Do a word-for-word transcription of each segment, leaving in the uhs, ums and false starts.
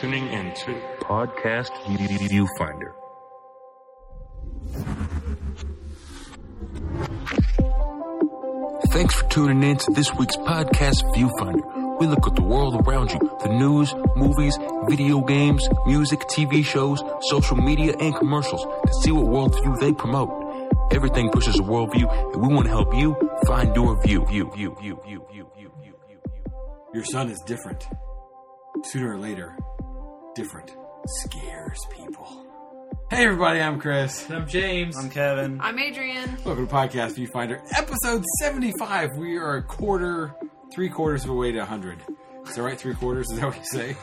tuning into Podcast Viewfinder. Thanks for tuning in to this week's Podcast Viewfinder. We look at the world around you, the news, movies, video games, music, T V shows, social media, and commercials to see what worldview they promote. Everything pushes a worldview, and we want to help you find your view. View, view, view, view, view, view, view, view, view. Your son is different. Sooner or later, different scares people. Hey everybody, I'm Chris. I'm James. I'm Kevin. I'm Adrian. Welcome to Podcast Viewfinder, episode seventy-five. We are a quarter, three quarters of a way to one hundred. Is that right? Three quarters? Is that what you say?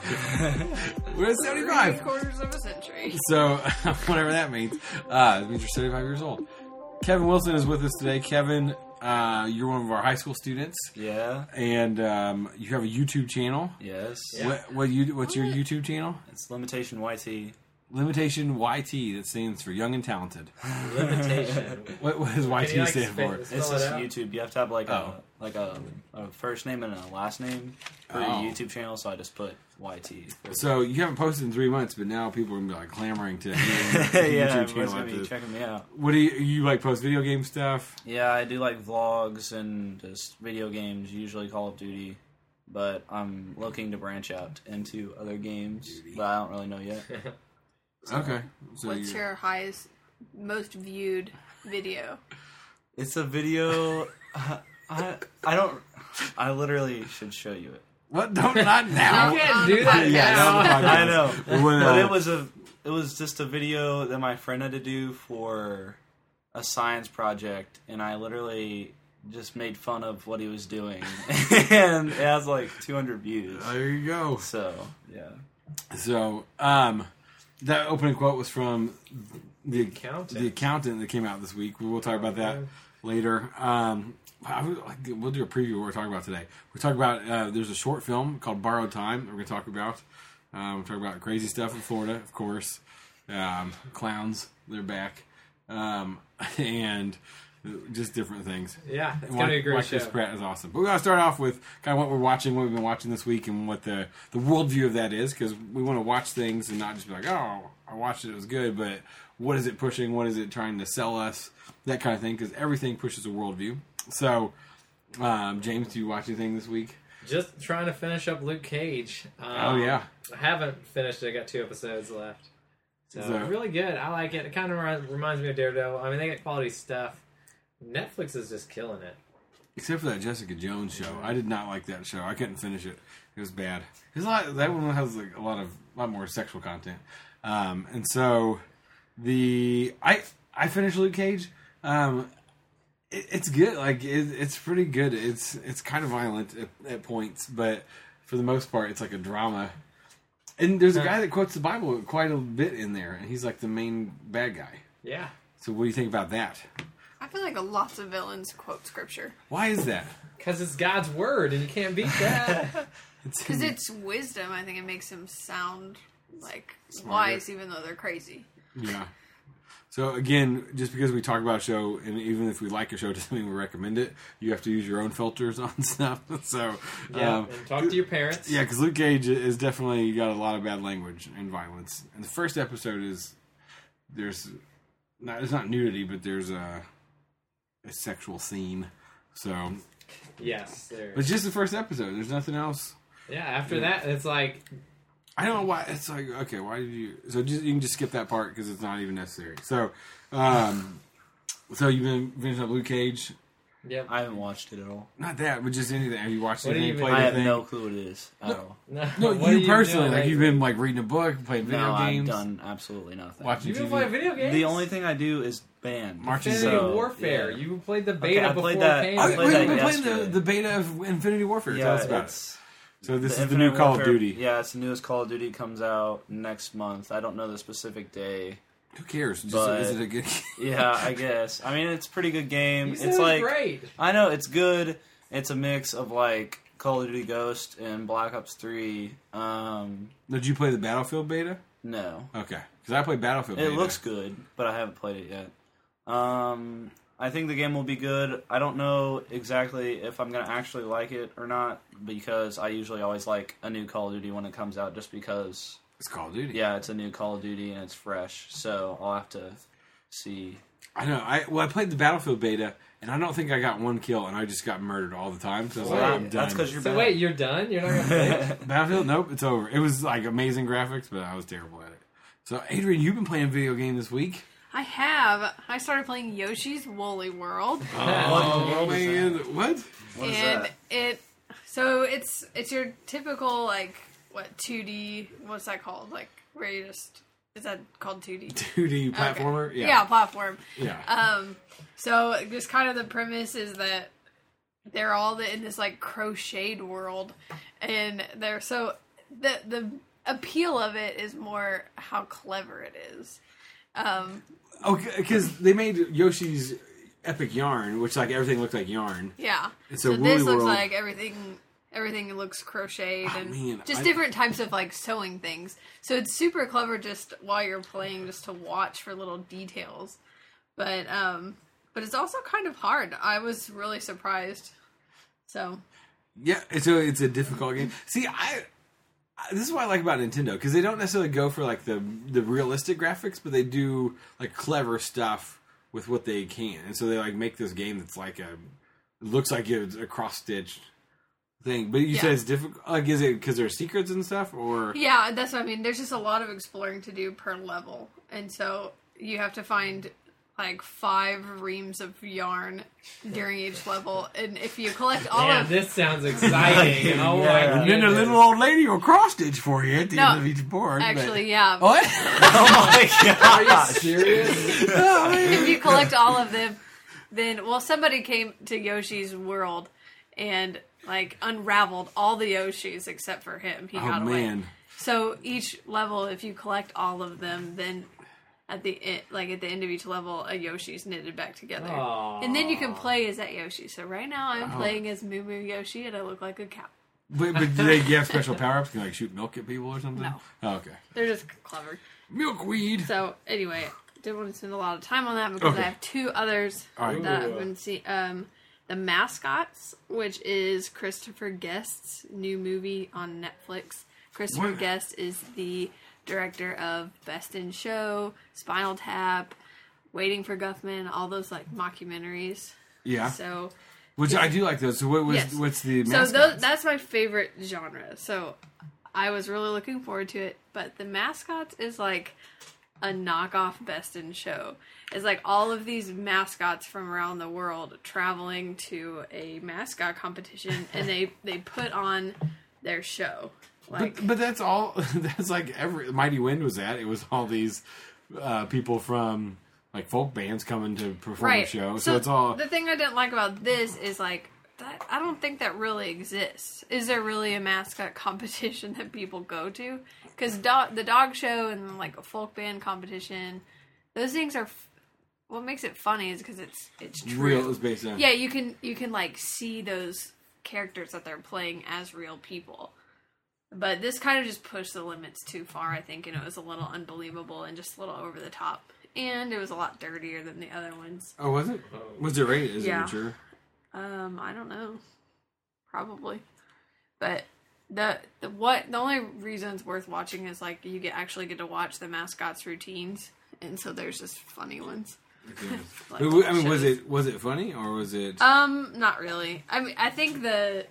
We're at seventy-five. Three quarters of a century. So, whatever that means. Uh, it means you're seventy-five years old. Kevin Wilson is with us today. Kevin, uh, you're one of our high school students. Yeah. And um, you have a YouTube channel. Yes. Yeah. What, what you, what's your YouTube channel? It's Limitation Y T. Limitation Y T, that stands for Young and Talented. Limitation. What, what does Y T Can you, like, stand spell- for? spell It's it just out? YouTube. You have to have like Oh. a like a, a first name and a last name for Oh. your YouTube channel, so I just put Y T. So you haven't posted in three months, but now people are gonna be like clamoring to hear your yeah, YouTube everyone's channel gonna after be this. checking me out. What do you, you like? Post video game stuff? Yeah, I do like vlogs and just video games, usually Call of Duty. But I'm looking to branch out into other games, but I don't really know yet. Okay. So What's you- your highest, most viewed video? It's a video. Uh, I I don't. I literally should show you it. what? Don't not now. You can't On do the that podcast. Yeah, now. on the podcast. I know, When, but uh, it was a it was just a video that my friend had to do for a science project, and I literally just made fun of what he was doing, and it has like two hundred views. There you go. So yeah, So, um, that opening quote was from the Accountant. the accountant that came out this week. We will talk about that Okay. later. Um, I would- we'll do a preview of what we're talking about today. We're talking about uh, there's a short film called Borrowed Time. We're going to talk about. Um, we're talking about crazy stuff in Florida, of course. Um, clowns, they're back, um, and just different things. Yeah, it's And gonna why- be a great why show. Chris Pratt is awesome. But we got to start off with kind of what we're watching, what we've been watching this week, and what the the worldview of that is, because we want to watch things and not just be like, oh, I watched it, it was good, but what is it pushing? What is it trying to sell us? That kind of thing, because everything pushes a worldview. So, um, James, do you watch anything this week? Just trying to finish up Luke Cage. Um, Oh, yeah. I haven't finished it. I got two episodes left. So, So- really good. I like it. It kind of reminds, reminds me of Daredevil. I mean, they get quality stuff. Netflix is just killing it. Except for that Jessica Jones show, I did not like that show. I couldn't finish it. It was bad. There's a lot. That one has like a lot of, a lot more sexual content, um, and so the I I finished Luke Cage. Um, it, it's good. Like it, it's pretty good. It's it's kind of violent at, at points, but for the most part, it's like a drama. And there's a guy that quotes the Bible quite a bit in there, and he's like the main bad guy. Yeah. So what do you think about that? I feel like lots of villains quote scripture. Why is that? Because it's God's word, and you can't beat that. Because it's wisdom, I think it makes them sound like Smarter. wise, even though they're crazy. Yeah. So again, just because we talk about a show, and even if we like a show, doesn't mean we recommend it. You have to use your own filters on stuff. So yeah. um, And talk to your parents. yeah, because Luke Cage is definitely got a lot of bad language and violence. And the first episode is there's not it's not nudity, but there's a, a sexual scene. So, Yes. There. but it's just the first episode. There's nothing else. Yeah. After that, it's like I don't know why. It's like, okay, why did you... So just, you can just skip that part because it's not even necessary. So, um, so you've been finishing up Luke Cage. Yep. I haven't watched it at all. Not that, but just anything. Have you watched What do you anything? even- Played I have anything? no clue what it is at all. No, No, what you are personally. doing Like, you've lately? been, like, reading a book, playing video No, games. I've done absolutely nothing. Watching You've T been V. playing video games? The only thing I do is band. Marching Infinity So, Warfare. yeah. You played the Okay, beta I before played it that- came. I Oh, played wait, that we've been playing the, yesterday. the beta of Infinity Warfare. Yeah, Tell us about it. it's- So this the is the new Infinite Call of Warfare- Duty. Yeah, it's the newest Call of Duty. Comes out next month. I don't know the specific day. Who cares? Just, But- is it a good... Yeah, I guess. I mean, it's a pretty good game. You said It's it was like great. I know it's good. It's a mix of like Call of Duty Ghost and Black Ops three. Um, Did you play the Battlefield beta? no, Okay. Because I played Battlefield it beta. looks good, but I haven't played it yet. Um, I think the game will be good. I don't know exactly if I'm going to actually like it or not, because I usually always like a new Call of Duty when it comes out, just because It's Call of Duty. Yeah, it's a new Call of Duty and it's fresh, so I'll have to see. I know. I well, I played the Battlefield beta, and I don't think I got one kill, and I just got murdered all the time. So I was Wait, like, I'm done. That's because you're So bad. wait, you're done? You're not gonna play? Battlefield? Nope, it's over. It was like amazing graphics, but I was terrible at it. So, Adrian, you've been playing video game this week. I have. I started playing Yoshi's Woolly World, Oh, man. What? What is and that? it. So it's it's your typical like what two D? What's that called? Like where you just is that called two D? two D platformer? Okay. Yeah. Yeah, platform. Yeah. Um, so just kind of the premise is that they're all in this like crocheted world, and they're so the the appeal of it is more how clever it is. Um, Okay, because they made Yoshi's Epic Yarn, which like everything looked like yarn. yeah. It's so a this Woolly looks World. like everything. Everything looks crocheted Oh, and man, just I- different types of like sewing things. So it's super clever just while you're playing, just to watch for little details. But um, but it's also kind of hard. I was really surprised. So Yeah, it's a, it's a difficult game. See, I... I- This is what I like about Nintendo, because they don't necessarily go for like the the realistic graphics, but they do like clever stuff with what they can, and so they like make this game that's like a it looks like it's a cross stitched thing. But you Yeah. said it's difficult. Like, is it because there's secrets and stuff, or yeah, that's what I mean. There's just a lot of exploring to do per level, and so you have to find like five reams of yarn during each level, and if you collect all Damn, of this sounds exciting. Oh my Yeah. and then a goodness. little old lady will cross stitch for you at the No, end of each board. but- actually, yeah. what? Oh my Are you god! serious? If you collect all of them, then well, somebody came to Yoshi's world and like unraveled all the Yoshis except for him. He Oh got away. man. So each level, if you collect all of them, then at the e- like at the end of each level, a Yoshi's knitted back together, Aw. and then you can play as that Yoshi. So right now, I'm Oh. playing as Moo Moo Yoshi, and I look like a cow. But, but do they have special power ups? Can you like shoot milk at people or something? No. Oh, okay. They're just clever. Milkweed. So anyway, didn't want to spend a lot of time on that because Okay. I have two others All right. that Ooh. I've been seeing. Um, the Mascots, which is Christopher Guest's new movie on Netflix. Christopher What? Guest is the director of Best in Show, Spinal Tap, Waiting for Guffman, all those like mockumentaries. Yeah. So, Which I do like those. So what was Yes. what's the so mascots? those, that's my favorite genre. So I was really looking forward to it. But the Mascots is like a knockoff Best in Show. It's like all of these mascots from around the world traveling to a mascot competition, and they they put on their show. Like But, but that's all. That's like every Mighty Wind was that. It was all these uh, people from like folk bands coming to perform right. a show. So, it's all. The thing I didn't like about this is like that. I don't think that really exists. Is there really a mascot competition that people go to? Because do- the dog show and like a folk band competition, those things are. F- what makes it funny is because it's it's true. Real is based on. Yeah, you can you can like see those characters that they're playing as real people. But this kind of just pushed the limits too far, I think, and it was a little unbelievable and just a little over the top. And it was a lot dirtier than the other ones. Oh, was it? Was it rated? Is Yeah. it mature? Um, I don't know. Probably. But the the what the only reason it's worth watching is like you get actually get to watch the mascots' routines, and so there's just funny ones. Okay. Like But w- I mean, was shows. it was it funny or was it? Um, not really. I mean, I think the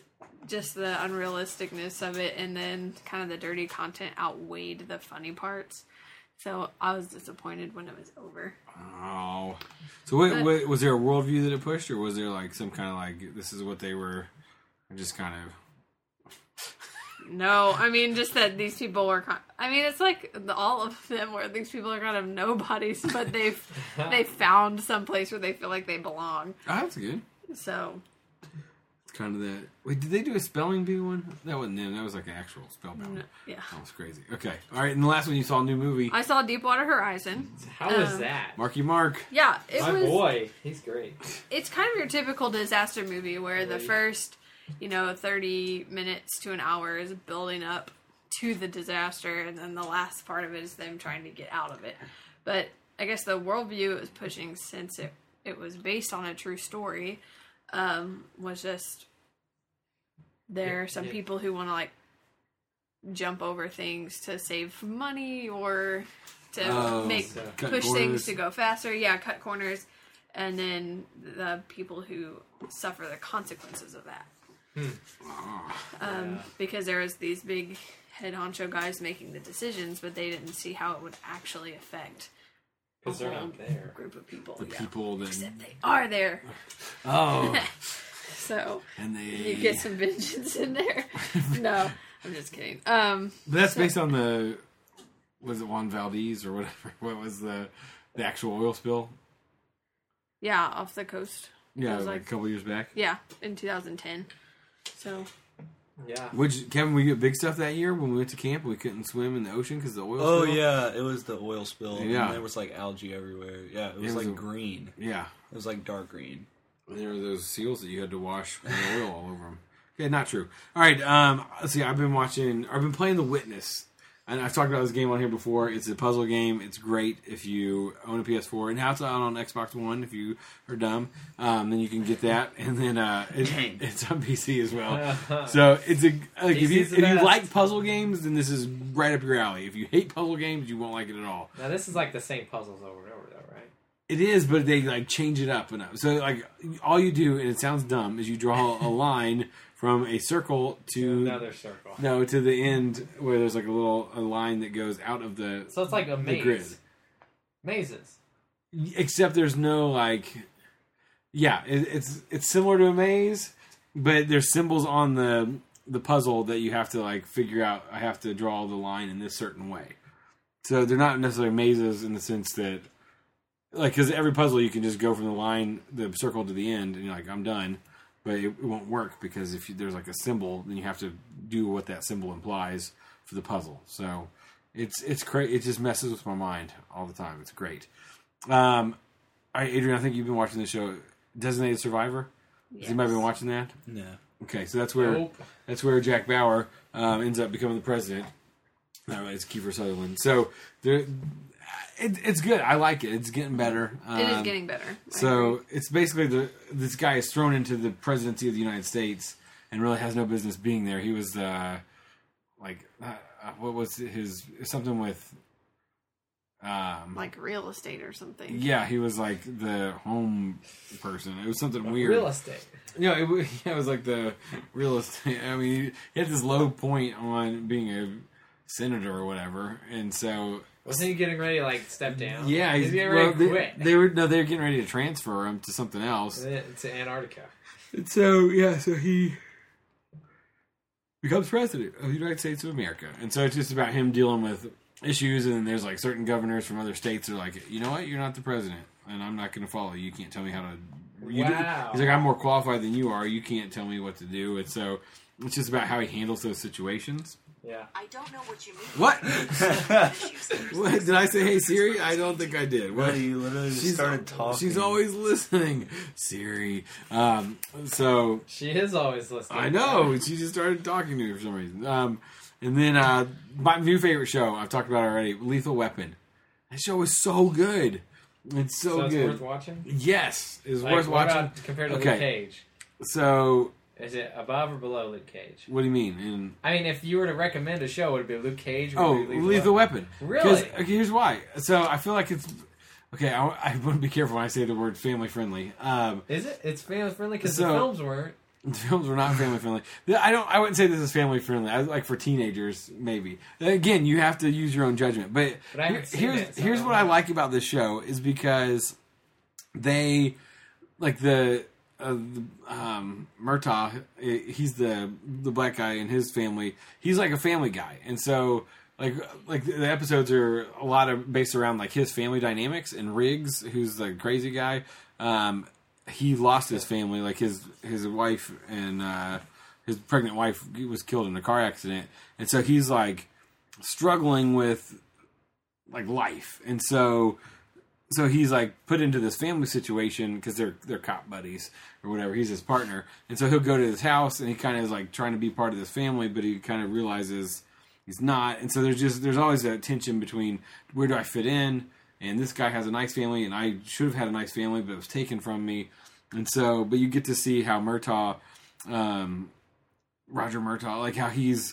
just the unrealisticness of it, and then kind of the dirty content outweighed the funny parts. So I was disappointed when it was over. Oh, so what, But- what, was there a worldview that it pushed, or was there like some kind of like this is what they were, just kind of? No, I mean just that these people were. Kind I mean, it's like the, all of them where these people are kind of nobodies, but they've they found some place where they feel like they belong. Oh, that's good. So It's kind of that. Wait, did they do a spelling bee one? That wasn't them. That was like an actual spellbound. n- yeah, That was crazy. Okay, all right. And the last one you saw a new movie, I saw Deepwater Horizon. How was Um, that? Marky Mark. Yeah, it My was. boy, he's great. It's kind of your typical disaster movie where the Right. first, you know, thirty minutes to an hour is building up to the disaster, and then the last part of it is them trying to get out of it. But I guess the worldview it was pushing, since it, it was based on a true story, um, was just there are some Yeah. people who want to, like, jump over things to save money or to Oh, make so cut push corners. things to go faster. Yeah, cut corners, and then the people who suffer the consequences of that. Um, Yeah. Because there was these big head honcho guys making the decisions, but they didn't see how it would actually affect a Because they're whole not there. group of people. The yeah. people that Except they are there, oh, so and they you get some vengeance in there. No, I'm just kidding. Um, But that's based on the was it Juan Valdez or whatever? What was the the actual oil spill? yeah, off the coast. Yeah, It was like, like- a couple years back. Yeah, in two thousand ten. So Yeah. Which Kevin, we get big stuff that year when we went to camp. We couldn't swim in the ocean because the oil. Oh spill. yeah, it was the oil spill. Yeah. And there was like algae everywhere. Yeah, it was, It was like a- green. yeah. It was like dark green. And there were those seals that you had to wash with the oil all over them. Okay, not true. All right, um, let's see. I've been watching. I've been playing The Witness, and I've talked about this game on here before. It's a puzzle game. It's great if you own a P S four, and now it's out on Xbox One. If you are dumb, um, then you can get that, and then uh, it, it's on P C as well. So it's a like if you P C's the if you best. like puzzle games, then this is right up your alley. If you hate puzzle games, you won't like it at all. Now this is like the same puzzles over and over, though, right? It is, but they like change it up enough. So like all you do, and it sounds dumb, is you draw a line from a circle to Another circle. no to the end where there's like a little a line that goes out of the So it's like a the maze. grid. Mazes. Except there's no like, yeah, it, it's it's similar to a maze, but there's symbols on the the puzzle that you have to like figure out. I have to draw the line in this certain way. So they're not necessarily mazes in the sense that, like, because every puzzle you can just go from the line, the circle to the end, and you're like, I'm done. But it, it won't work because if you, there's like a symbol, then you have to do what that symbol implies for the puzzle. So it's it's cra- It just messes with my mind all the time. It's great. Um, all right, Adrian, I think you've been watching the show Designated Survivor. Has yes. anybody been watching that? No. Okay, so that's where Nope. that's where Jack Bauer um, ends up becoming the president. No, it's Kiefer Sutherland. So there, it, it's good. I like it. It's getting better. Um, it is getting better. I So agree. it's basically the this guy is thrown into the presidency of the United States and really has no business being there. He was uh, like uh, what was his something with um like real estate or something. yeah, he was like the home person. It was something weird. Real estate. No, it, wa- yeah, it was like the real estate. I mean, he had this low point on being a senator or whatever, and so Wasn't he getting ready to like step down? yeah, he's he's, getting well, ready to they, quit. they were no, they were getting ready to transfer him to something else. to Antarctica. And so, yeah, so he becomes president of the United States of America. And so it's just about him dealing with issues, and then there's like certain governors from other states that are like, you know what, you're not the president, and I'm not going to follow you. You can't tell me how to. You do- Wow. He's like, I'm more qualified than you are. You can't tell me what to do. And so it's just about how he handles those situations. Yeah. I don't know what you mean. What? Issues. What? Did I say, hey, Siri? I don't think I did. What? Well, you literally just started talking. She's always listening, Siri. Um, so She is always listening. I know. She just started talking to me for some reason. Um, and then uh, my new favorite show, I've talked about it already, Lethal Weapon. That show is so good. It's so, So it's good. worth watching? Yes, it's Like, worth what watching. about compared to Okay. Luke Cage? So, Is it above or below Luke Cage? what do you mean? In, I mean, if you were to recommend a show, would it be Luke Cage or oh, would it be Lethal Weapon. Really? 'Cause- okay, here's why. So I feel like it's okay. I, I want to be careful when I say the word family friendly. Um, Is it? It's family friendly because So- the films weren't. The films were not family friendly. I don't. I wouldn't say this is family friendly. I like for teenagers, maybe. Again, you have to use your own judgment. But, But I haven't seen here's it, so here's I what don't I know. like about this show is because they like the uh, the um, Murtaugh. He's the the black guy in his family. He's like a family guy, and so. Like, like the episodes are a lot of based around like his family dynamics, and Riggs, who's the crazy guy, um, he lost his family. Like his his wife and uh, his pregnant wife was killed in a car accident, and so he's like struggling with like life, and so so he's like put into this family situation because they're they're cop buddies or whatever. He's his partner, and so he'll go to his house, and he kind of is like trying to be part of this family, but he kind of realizes. He's not, and so there's just there's always a tension between where do I fit in, and this guy has a nice family, and I should have had a nice family, but it was taken from me, and so but you get to see how Murtaugh, um, Roger Murtaugh, like how he's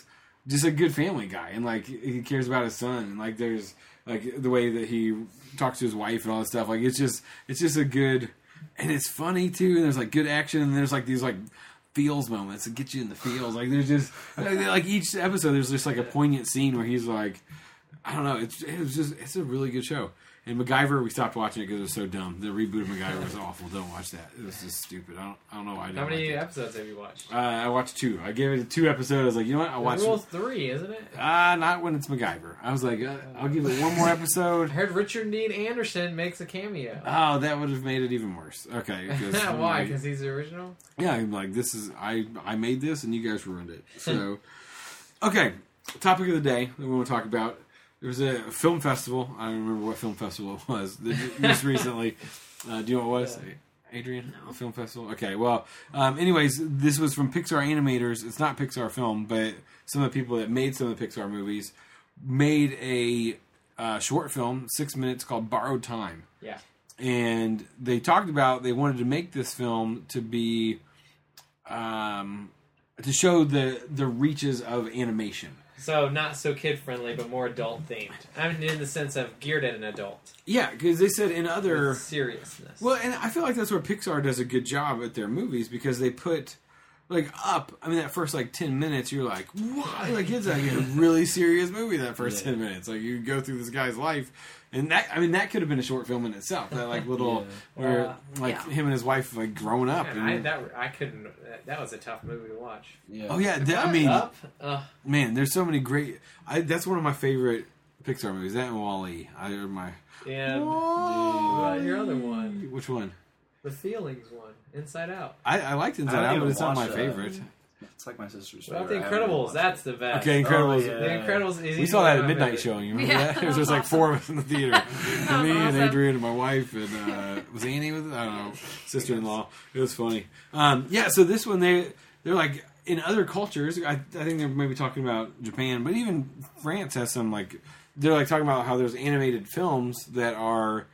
just a good family guy, and like he cares about his son, and like there's like the way that he talks to his wife and all that stuff. Like it's just it's just a good, and it's funny too. And there's like good action, and there's like these like feels moments that get you in the feels. Like there's just like each episode there's just like a poignant scene where he's like, I don't know. It's it was just it's a really good show. And MacGyver, we stopped watching it because it was so dumb. The reboot of MacGyver was awful. Don't watch that. It was just stupid. I don't, I don't know why I didn't How many like it. episodes have you watched? Uh, I watched two. I gave it two episodes. I was like, you know what? I'll watch Rule it. three, isn't it? Ah, uh, not when it's MacGyver. I was like, uh, I'll give it one more episode. I heard Richard Dean Anderson makes a cameo. Oh, that would have made it even worse. Okay. Why? Like, Because he's the original? yeah, I'm like, this is, I, I made this and you guys ruined it. So, okay. Topic of the day that we want to talk about. There was a film festival. I don't remember what film festival it was. Just recently. Uh, do you know what it was? Yeah. Adrian? No. A film festival? Okay, well, um, anyways, this was from Pixar Animators. It's not Pixar film, but some of the people that made some of the Pixar movies made a uh, short film, six minutes, called Borrowed Time. Yeah. And they talked about they wanted to make this film to be, um, to show the the reaches of animation. So not so kid friendly, but more adult themed. I mean, in the sense of geared at an adult. Yeah, because they said in other With seriousness. Well, and I feel like that's where Pixar does a good job at their movies because they put like up. I mean, that first like ten minutes, you're like, what? Like it's like a really serious movie. That first yeah. ten minutes, like you go through this guy's life, and that I mean that could have been a short film in itself. That like little yeah. where uh, like yeah. him and his wife like growing up. Man, and, I, that I couldn't. That, that was a tough movie to watch. Yeah. Oh yeah, that, I mean, up. Uh, man, there's so many great. I, that's one of my favorite Pixar movies. That and WALL-E. I are my. And what about your other one? Which one? The Feelings one, Inside Out. I, I liked Inside Out, but it's not my favorite. It's like my sister's Well, favorite. The Incredibles, that's the best. Okay, Incredibles. Oh, yeah. The Incredibles is We saw that at my midnight favorite. showing. You remember Yeah, that? It was that was just like awesome. four of us in the theater. That Me was and awesome. Adrian and my wife and uh, was Annie with it? I don't know. Sister-in-law. It was funny. Um, yeah, so this one they they're like in other cultures. I, I think they're maybe talking about Japan, but even France has some like they're like talking about how there's animated films that are.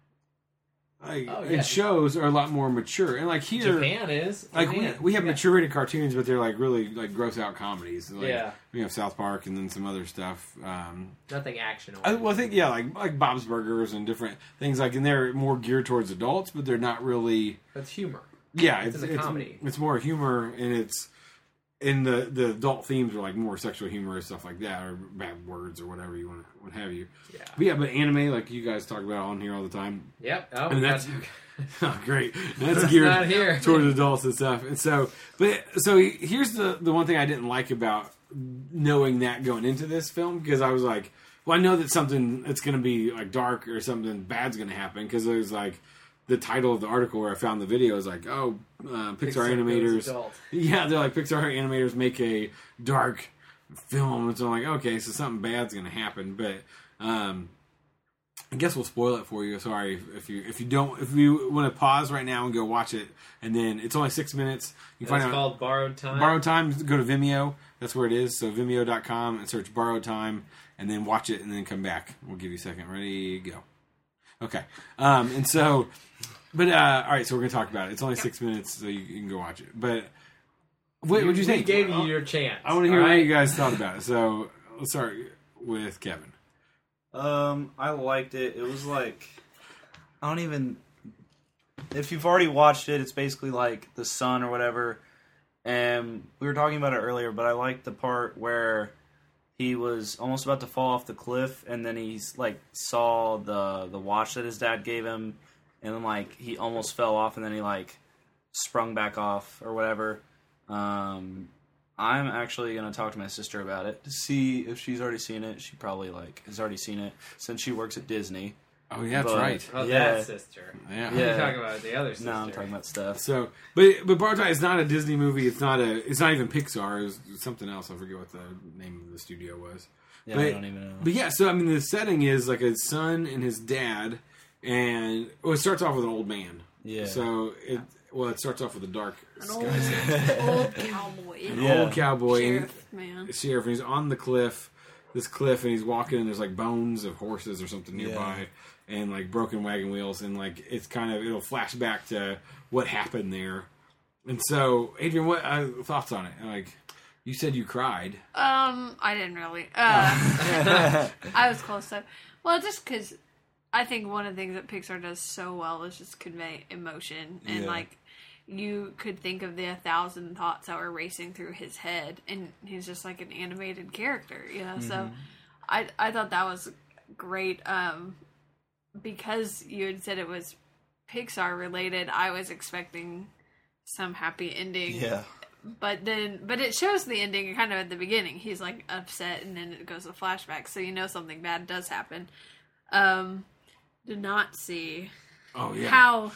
Like, Oh, yeah. and shows are a lot more mature, and like here, Japan is. like Japan. we, we have Yeah. mature rated cartoons, but they're like really like gross out comedies. Like, Yeah. we have South Park and then some other stuff. Um, Nothing action. I, well, I think yeah, like like Bob's Burgers and different things like, and they're more geared towards adults, but they're not really. That's humor. Yeah, It's it's in a it's, comedy. it's more humor, and it's and the the adult themes are like more sexual humor and stuff like that, or bad words or whatever you want, what have you. Yeah. But yeah, but anime, like you guys talk about on here all the time. Yep. Oh, And we that's got- oh, great. That's That's geared not here. towards adults and stuff. And so, but so here's the the one thing I didn't like about knowing that going into this film, because I was like, well, I know that something that's going to be like dark or something bad's going to happen, because it was like the title of the article where I found the video is like, oh, uh, Pixar, Pixar animators. goes adult. Yeah, they're like Pixar animators make a dark film, and so I'm like, okay, so something bad's going to happen, but. um I guess we'll spoil it for you. Sorry if, if you if you don't if you want to pause right now and go watch it, and then it's only six minutes. You can It's find out called Borrowed Time. Borrowed Time. Go to Vimeo. That's where it is. So Vimeo dot com and search Borrowed Time, and then watch it, and then come back. We'll give you a second. Ready, go. Okay. Um, and so, but uh, all right. So we're gonna talk about it. It's only six minutes, so you, you can go watch it. But what would you We think? gave you I- your chance. I want to hear all what right? you guys thought about it. So let's start with Kevin. Um, I liked it. It was like, I don't even. If you've already watched it, it's basically like the sun or whatever. And we were talking about it earlier, but I liked the part where he was almost about to fall off the cliff, and then he's like saw the the watch that his dad gave him, and then like he almost fell off, and then he like sprung back off or whatever. Um, I'm actually gonna talk to my sister about it to see if she's already seen it. She probably like has already seen it since she works at Disney. Oh yeah, that's But- right. Oh, Yeah. that sister. Yeah. You're Yeah. talking about the other sister. No, I'm talking about stuff. So, but but Borrowed Time is not a Disney movie. It's not a. It's not even Pixar. It was something else. I forget what the name of the studio was. Yeah, but, I don't even know. But yeah, so I mean, the setting is like a son and his dad, and well, it starts off with an old man. Yeah. So it well, it starts off with a dark An sky. old, old cowboy. An Yeah. old cowboy Sheriff, man. and sheriff, and he's on the cliff, this cliff, and he's walking, and there's like bones of horses or something nearby, and like broken wagon wheels, and like it's kind of it'll flash back to what happened there. And so, Adrian, what uh, thoughts on it? Like, You said you cried. Um, I didn't really. Uh, I was close though. Well, just because I think one of the things that Pixar does so well is just convey emotion, and Yeah. like you could think of the a thousand thoughts that were racing through his head, and he's just like an animated character, you know. So I I thought that was great. Um, because you had said it was Pixar related, I was expecting some happy ending. Yeah. But then, but it shows the ending kind of at the beginning. He's like upset, and then it goes to flashback, so you know something bad does happen. Um, did not see Oh yeah. how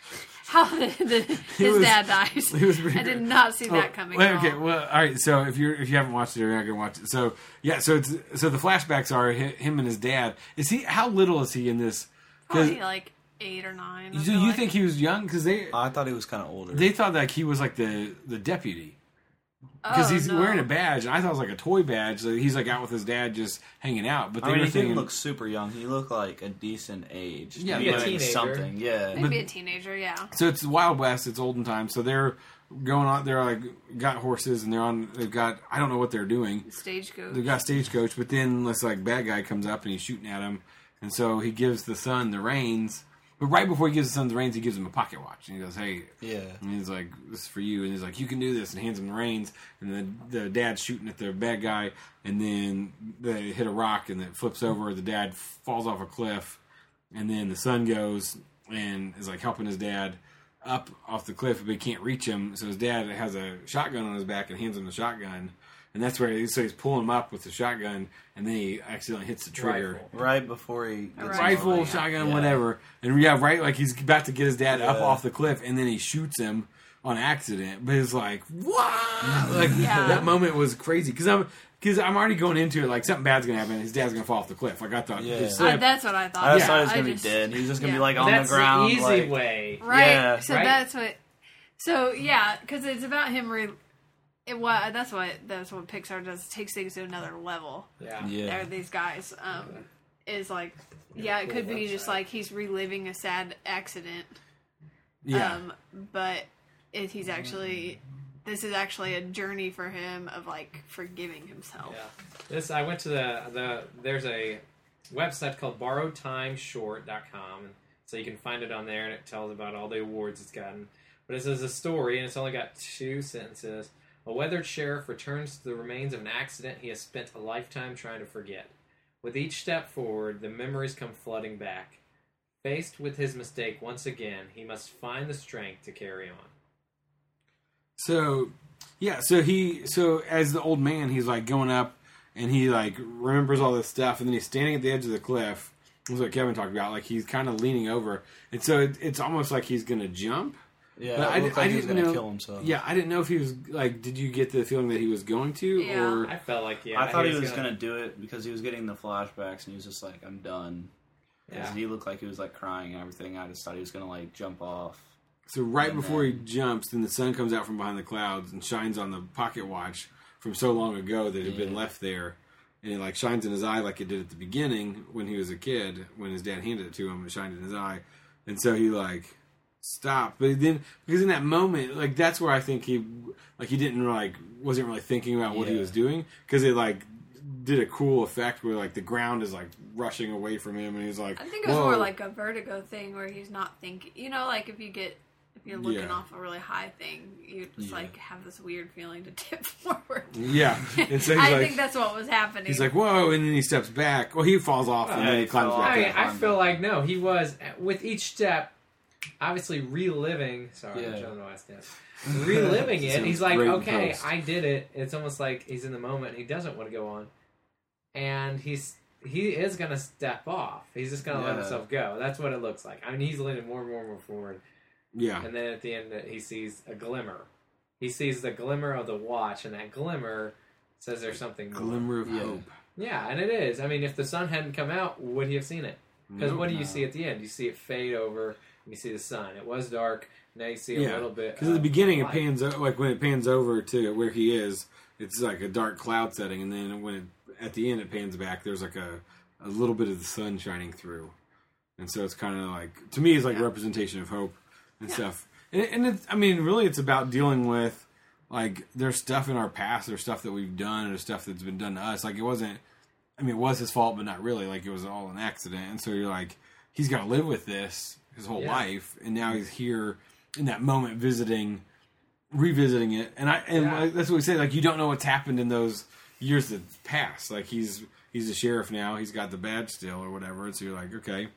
how the, the, his was- dad dies. it was pretty I did good. not see Oh, that coming. wait, at okay, all. well, all right. So if you're if you haven't watched it, you're not gonna watch it. So yeah, so it's so the flashbacks are hi- him and his dad. Is he? How little is he in this? 'Cause- Probably like eight or nine. I So feel you like. think he was young? Because they I thought he was kind of older. they thought like he was like the the deputy because Oh, he's no. wearing a badge, and I thought it was like a toy badge. So he's like out with his dad just hanging out. But they I mean, were he thinking, didn't look super young. He looked like a decent age. Yeah, Maybe a like teenager. something. Yeah. maybe a teenager. Yeah. so it's the Wild West. It's olden times. So they're going on. They're like got horses, and they're on. They've got I don't know what they're doing. Stagecoach. They've got stagecoach, but then this like bad guy comes up and he's shooting at him, and so he gives the son the reins. But right before he gives the son the reins, he gives him a pocket watch, and he goes, "Hey," Yeah. and he's like, "This is for you," and he's like, "You can do this," and hands him the reins, and then the dad's shooting at the bad guy, and then they hit a rock, and it flips over. The dad falls off a cliff, and then the son goes and is like helping his dad up off the cliff, but he can't reach him. So his dad has a shotgun on his back and hands him the shotgun. And that's where he, so he's pulling him up with the shotgun, and then he accidentally hits the trigger. Rifle. Right before he gets Right. Rifle, on the- shotgun, yeah. whatever. And yeah, right, like he's about to get his dad up Yeah. off the cliff, and then he shoots him on accident. But it's like, what? Like Yeah. that moment was crazy because I'm because I'm already going into it like something bad's gonna happen. His dad's gonna fall off the cliff. Like I thought, Yeah. he'd Uh, slip. that's what I thought. I just yeah, thought he was I gonna be just- dead. He was just gonna yeah. be like on That's the ground. the easy like, way. Right. Yeah. So Right? that's what. So yeah, because it's about him. Re- it what that's what that's what Pixar does. Takes things to another level. Yeah. Yeah. There, these guys um, is like, yeah, it could be just like he's reliving a sad accident. yeah. Um, but it, he's actually. This is actually a journey for him of like forgiving himself. Yeah. This I went to the the there's a website called borrowed time short dot com, so you can find it on there, and it tells about all the awards it's gotten. But it says a story, and it's only got two sentences. A weathered sheriff returns to the remains of an accident he has spent a lifetime trying to forget. With each step forward, the memories come flooding back. Faced with his mistake once again, he must find the strength to carry on. So, yeah, so he, so as the old man, he's like going up and he like remembers all this stuff, and then he's standing at the edge of the cliff. That's what Kevin talked about. Like he's kind of leaning over, and so it, it's almost like he's gonna jump. Yeah, But it I, looked I like he was didn't gonna know. kill himself. Yeah, I didn't know if he was like. Did you get the feeling that he was going to, Yeah. or I felt like yeah, I thought he was gonna do it because he was getting the flashbacks and he was just like, "I'm done." Because Yeah. he looked like he was like crying and everything. I just thought he was gonna like jump off. so right And before he then- jumps, then the sun comes out from behind the clouds and shines on the pocket watch from so long ago that it had been Yeah. left there, and it like shines in his eye like it did at the beginning when he was a kid when his dad handed it to him. It shined in his eye, and so he like stopped. But then because in that moment, like that's where I think he like he didn't like wasn't really thinking about what he Yeah. was doing because it like did a cool effect where like the ground is like rushing away from him, and he's like, I think it was "Whoa." more like a vertigo thing where he's not thinking. You know, like if you get if you're looking Yeah. off a really high thing, you just Yeah. like have this weird feeling to tip forward. yeah, and so he's I like. think that's what was happening. He's like, whoa, and then he steps back. Well, he falls off, and Yeah, then he he climbs fell back I mean, up. I feel like no, he was with each step, obviously reliving. Sorry, Yeah. I'm trying to last dance. Reliving it. Sounds He's like, great in okay, post. I did it. It's almost like he's in the moment. He doesn't want to go on, and he's he is gonna step off. He's just gonna let Yeah. himself go. That's what it looks like. I mean, he's leaning more and more and more forward, Yeah. and then at the end, he sees a glimmer. He sees the glimmer of the watch, and that glimmer says there's something more. Glimmer of Yeah. hope. Yeah, and it is. I mean, if the sun hadn't come out, would he have seen it? Because Nope. what do you No. see at the end? You see it fade over, and you see the sun. It was dark. Now you see a Yeah. little bit. Because at the of beginning, it light. pans o- like when it pans over to where he is, it's like a dark cloud setting, and then when it, at the end it pans back, there's like a, a little bit of the sun shining through, and so it's kind of like to me, it's like a representation of hope and Yeah. stuff. And, and it's, I mean, really, it's about dealing with like there's stuff in our past, there's stuff that we've done, and there's stuff that's been done to us. Like it wasn't. I mean, it was his fault, but not really. Like it was all an accident, and so you're like, he's got to live with this his whole Yeah. life, and now he's here in that moment, visiting, revisiting it, and I and Yeah. like, that's what we say. Like you don't know what's happened in those years that passed. Like he's he's a sheriff now. He's got the badge still or whatever. And so you're like, okay,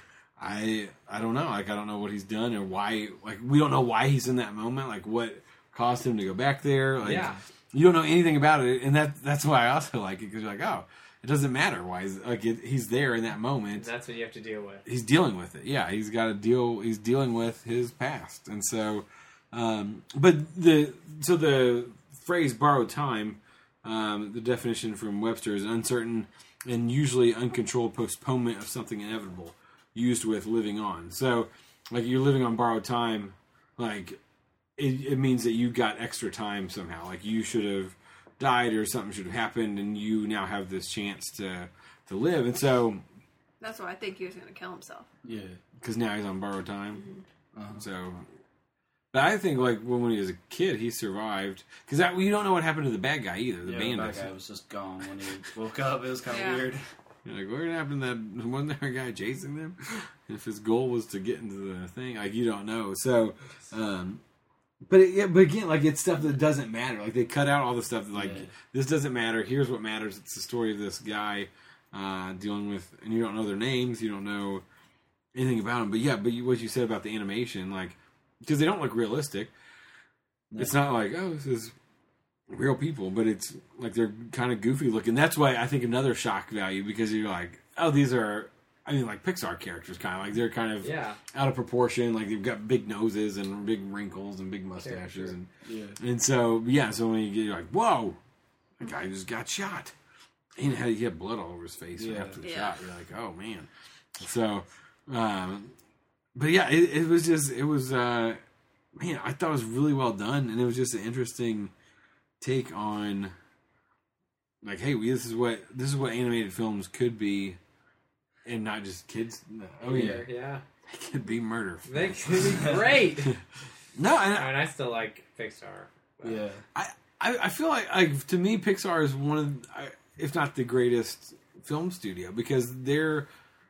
I I don't know. Like I don't know what he's done or why. Like we don't know why he's in that moment. Like what caused him to go back there. Like Yeah. you don't know anything about it, and that that's why I also like it because you're like, oh, it doesn't matter why he's like it, he's there in that moment. That's what you have to deal with. He's dealing with it. Yeah, he's got to deal. He's dealing with his past, and so. Um, but the so the phrase "borrowed time," um, the definition from Webster is uncertain and usually uncontrolled postponement of something inevitable, used with living on. So, like you're living on borrowed time, like it, it means that you got extra time somehow. Like you should have died or something should have happened, and you now have this chance to to live. And so, That's why I think he was going to kill himself. Yeah. because now he's on borrowed time, Mm-hmm. Uh-huh. so. But I think, like, when, when he was a kid, he survived. Because well, you don't know what happened to the bad guy either, the Yeah, bandits. that guy was just gone when he woke up. It was kind of Yeah. weird. You're like, what happened to that? Wasn't there a guy chasing them? If his goal was to get into the thing, like, you don't know. So, um, but, it, yeah, but again, like, it's stuff that doesn't matter. Like, they cut out all the stuff that, like, Yeah. this doesn't matter. Here's what matters. It's the story of this guy uh, dealing with, and you don't know their names. You don't know anything about them. But, yeah, but you, what you said about the animation, like, because they don't look realistic. No. It's not like, oh, this is real people, but it's like they're kind of goofy looking. That's why I think another shock value, because you're like, oh, these are, I mean, like Pixar characters, kind of like they're kind of Yeah. out of proportion. Like they've got big noses and big wrinkles and big mustaches, Character. and Yeah. and so yeah. So when you get you're like, whoa, the guy just got shot. He had he had blood all over his face Yeah. after the Yeah. shot. You're like, oh man. So, um, but yeah, it, it was just it was. Uh, Man, I thought it was really well done, and it was just an interesting take on, like, hey, we, this is what this is what animated films could be, and not just kids. Oh yeah, Yeah. they could be murder. They films. could be great. No, and I mean, I still like Pixar. but- Yeah. I, I, I feel like, like to me, Pixar is one of, I- if not the greatest film studio, because their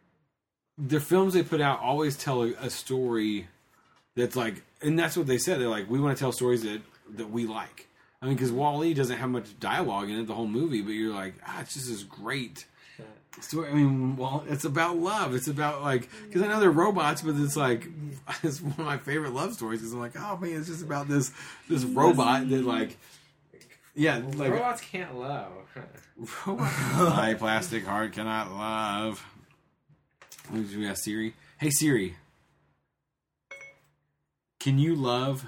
their films they put out always tell a, a story that's like, and that's what they said. They're like, we want to tell stories that that we like. I mean, because Wall-E doesn't have much dialogue in it, the whole movie, but you're like, ah, it's just this great story. I mean, well, it's about love. It's about like, because I know they're robots, but it's like, it's one of my favorite love stories. Because I'm like, oh man, it's just about this this robot that like, yeah, like Robots can't love. my plastic heart cannot love. What did we ask Siri? Hey Siri, can you love?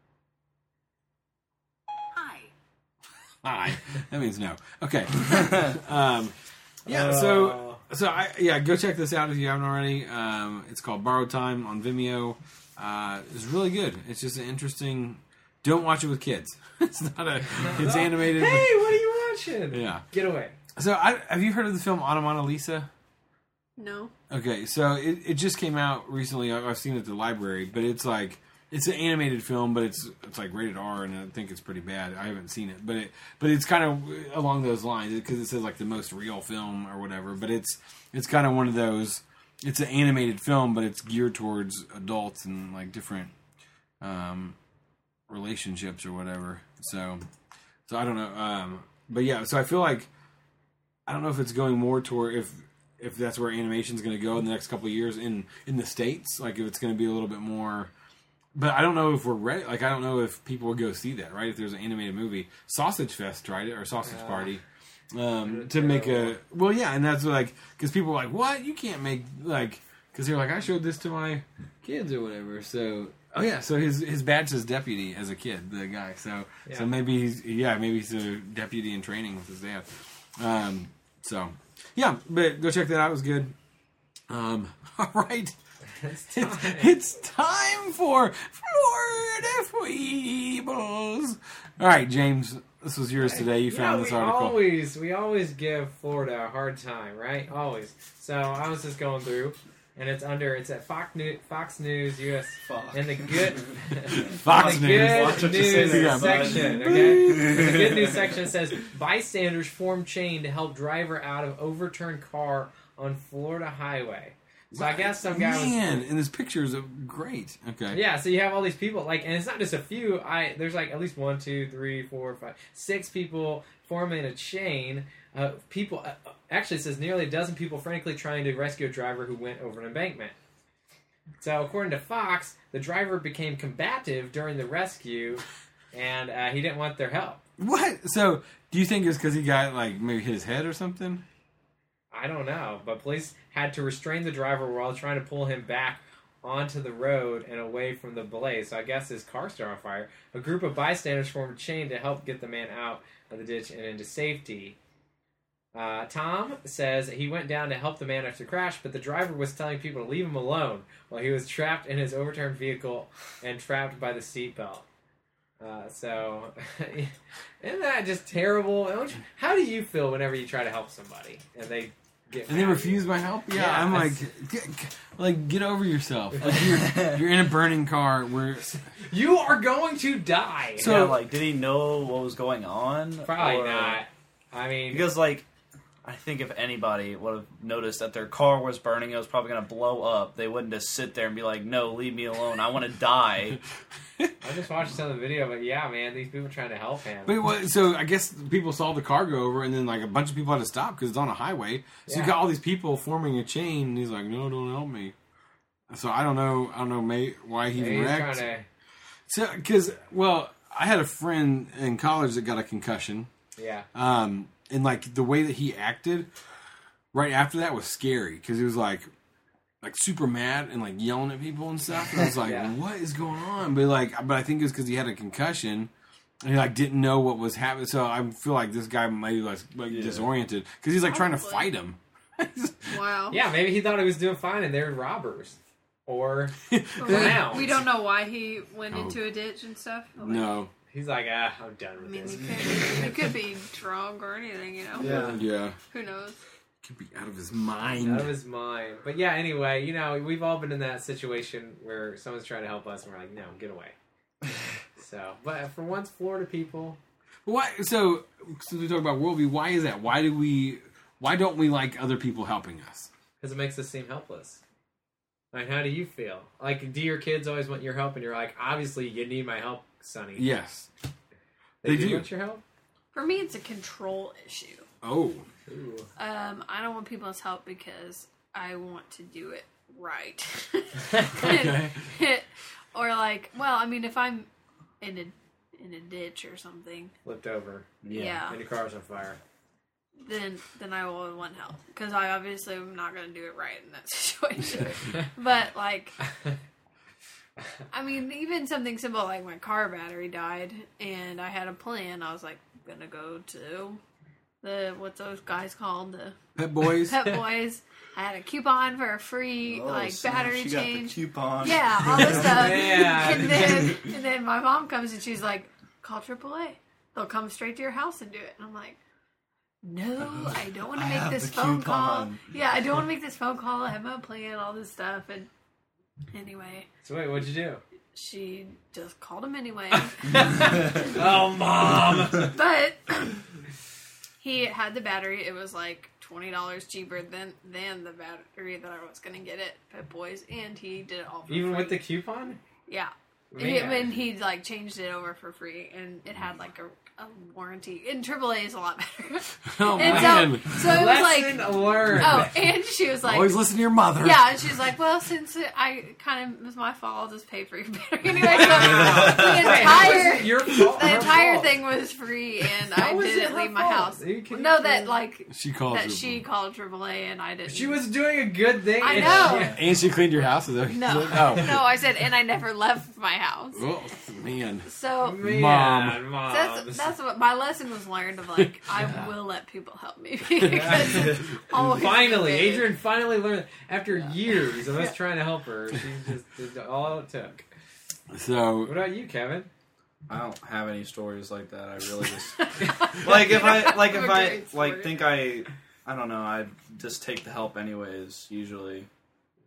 Hi. Hi. That means no. Okay. um, yeah. So so I yeah go check this out if you haven't already. Um, it's called Borrowed Time on Vimeo. Uh, it's really good. It's just an interesting. Don't watch it with kids. It's not a. It's animated. Hey, what are you watching? Yeah. Get away. So I, have you heard of the film Automata Lisa? No. Okay, so it, it just came out recently. I- I've seen it at the library, but it's like it's an animated film, but it's it's like rated R, and I think it's pretty bad. I haven't seen it, but it but it's kind of along those lines because it says like the most real film or whatever. But it's it's kind of one of those. It's an animated film, but it's geared towards adults and like different um, relationships or whatever. So so I don't know, um, but yeah. So I feel like I don't know if it's going more toward if. if that's where animation is going to go in the next couple of years in, in the States, like if it's going to be a little bit more, but I don't know if we're ready. Like, I don't know if people would go see that, right? If there's an animated movie, Sausage Fest tried it or Sausage Yeah. Party, um, to make a, well, yeah. And that's like, cause people are like, what? You can't make like, cause they're like, I showed this to my kids or whatever. So, oh yeah. So his, his badge says deputy as a kid, the guy. So, Yeah. so maybe he's, yeah, maybe he's a deputy in training with his dad. Um, so, yeah, but go check that out. It was good. Um, all right. It's It's, time. it's time for Florida Weebles. All right, James, this was yours today. You found yeah, this we article. Always, we always give Florida a hard time, right? Always. So I was just going through, and it's under it's at Fox News, Fox News U S Fuck. in the good Fox the News. good Watch what you say news there, bud. section. Okay, the good news section says bystanders form chain to help driver out of overturned car on Florida highway. So I guess some guy was. Man, and this picture is great. Okay. Yeah, so you have all these people, like, and it's not just a few. I there's like at least one, two, three, four, five, six people forming a chain. Uh, people uh, actually it says nearly a dozen people frantically trying to rescue a driver who went over an embankment. So according to Fox, the driver became combative during the rescue, and uh, he didn't want their help. What? So, do you think it's because he got like maybe hit his head or something? I don't know, but police had to restrain the driver while trying to pull him back onto the road and away from the blaze. So I guess his car started on fire. A group of bystanders formed a chain to help get the man out of the ditch and into safety. Uh, Tom says he went down to help the man after the crash, but the driver was telling people to leave him alone while he was trapped in his overturned vehicle and trapped by the seatbelt. Uh, so, isn't that just terrible? Don't you- How do you feel whenever you try to help somebody and they get And they mad at refuse you? my help? Yeah, Yeah, I'm like, that's- get, get- like, get over yourself. Like, you're, you're in a burning car where... You are going to die. So- yeah, like, did he know what was going on? Probably Or- not. I mean, Because, like, I think if anybody would have noticed that their car was burning, it was probably going to blow up, they wouldn't just sit there and be like, no, leave me alone, I want to die. I just watched some of the video, but yeah, man, these people trying to help him. But what, so I guess people saw the car go over, and then like a bunch of people had to stop because it's on a highway. So Yeah. you got all these people forming a chain, and he's like, "No, don't help me." So I don't know, I don't know, mate, why he Maybe he's wrecked. trying to, So because well, I had a friend in college that got a concussion, yeah. um, and like the way that he acted right after that was scary because he was like. Like super mad and like yelling at people and stuff, and I was like, Yeah. "What is going on?" But like, but I think it's because he had a concussion, and he like didn't know what was happening. So I feel like this guy might be like, like Yeah. disoriented because he's like trying to Probably. fight him. Wow. Yeah, maybe he thought he was doing fine and they were robbers. Or But clowns. we, we don't know why he went Oh. into a ditch and stuff. Like, No, He's like, ah, I'm done I with mean, this. he could, he could be drunk or anything, you know? Yeah. yeah, Who knows? could be out of his mind. Out of his mind. But yeah, anyway, you know, we've all been in that situation where someone's trying to help us and we're like, no, get away. So, but for once, Florida people, Why? So, since we talk about worldview, why is that? Why do we? Why don't we like other people helping us? because it makes us seem helpless. Like, how do you feel? Like, do your kids always want your help? And you're like, obviously, you need my help, Sonny. Yes. They, they do, do. want your help? For me, it's a control issue. Oh, Ooh. Um, I don't want people's help because I want to do it right. okay. Or like, well, I mean, if I'm in a in a ditch or something, Flipped over. yeah, And your car's on fire. then then I will want help because I obviously am not going to do it right in that situation. But like, I mean, even something simple like my car battery died, and I had a plan. I was like, gonna go to the what's those guys called, the Pet Boys. Pet Boys. I had a coupon for a free Oh, like snap, battery she change. got the coupon. Yeah, all this stuff. Yeah. And then and then my mom comes and she's like, call triple A. They'll come straight to your house and do it. And I'm like, no, I don't want to I make have this the phone call. coupon. Yeah, I don't want to make this phone call. I have my plan, all this stuff. And anyway, So wait, what'd you do? she just called him anyway. Oh, Mom! But he had the battery. It was like twenty dollars cheaper than than the battery that I was going to get at Pet Boys. And he did it all for Even free. with the coupon? Yeah. Man. When he like changed it over for free, and it had like a, a warranty. And triple A is a lot better. Oh and man! so, so it was like, Lesson learned. oh, and she was like, Always listen to your mother. yeah, and she's like, well, since it, I kind of it was my fault, I'll just pay for your battery anyway. So the Wait, how was entire it your fault? the Her entire fault? thing was free, and How I was it didn't her leave my fault? house. Are you kidding No, me? that like She called. that you. she called triple A, and I didn't. She was doing a good thing. I and know. she- And she cleaned your house. Is that what you No, said? no, I said, and I never left my house. Oh, oh man. So Man, Mom. Mom. That's that's what my lesson was learned of like I will let people help me because it's always Finally, been- Adrian finally learned after years of us trying to help her. She just did all it took. So What about you, Kevin? I don't have any stories like that. I really just like if I like if I like think I I don't know. I just take the help anyways. Usually,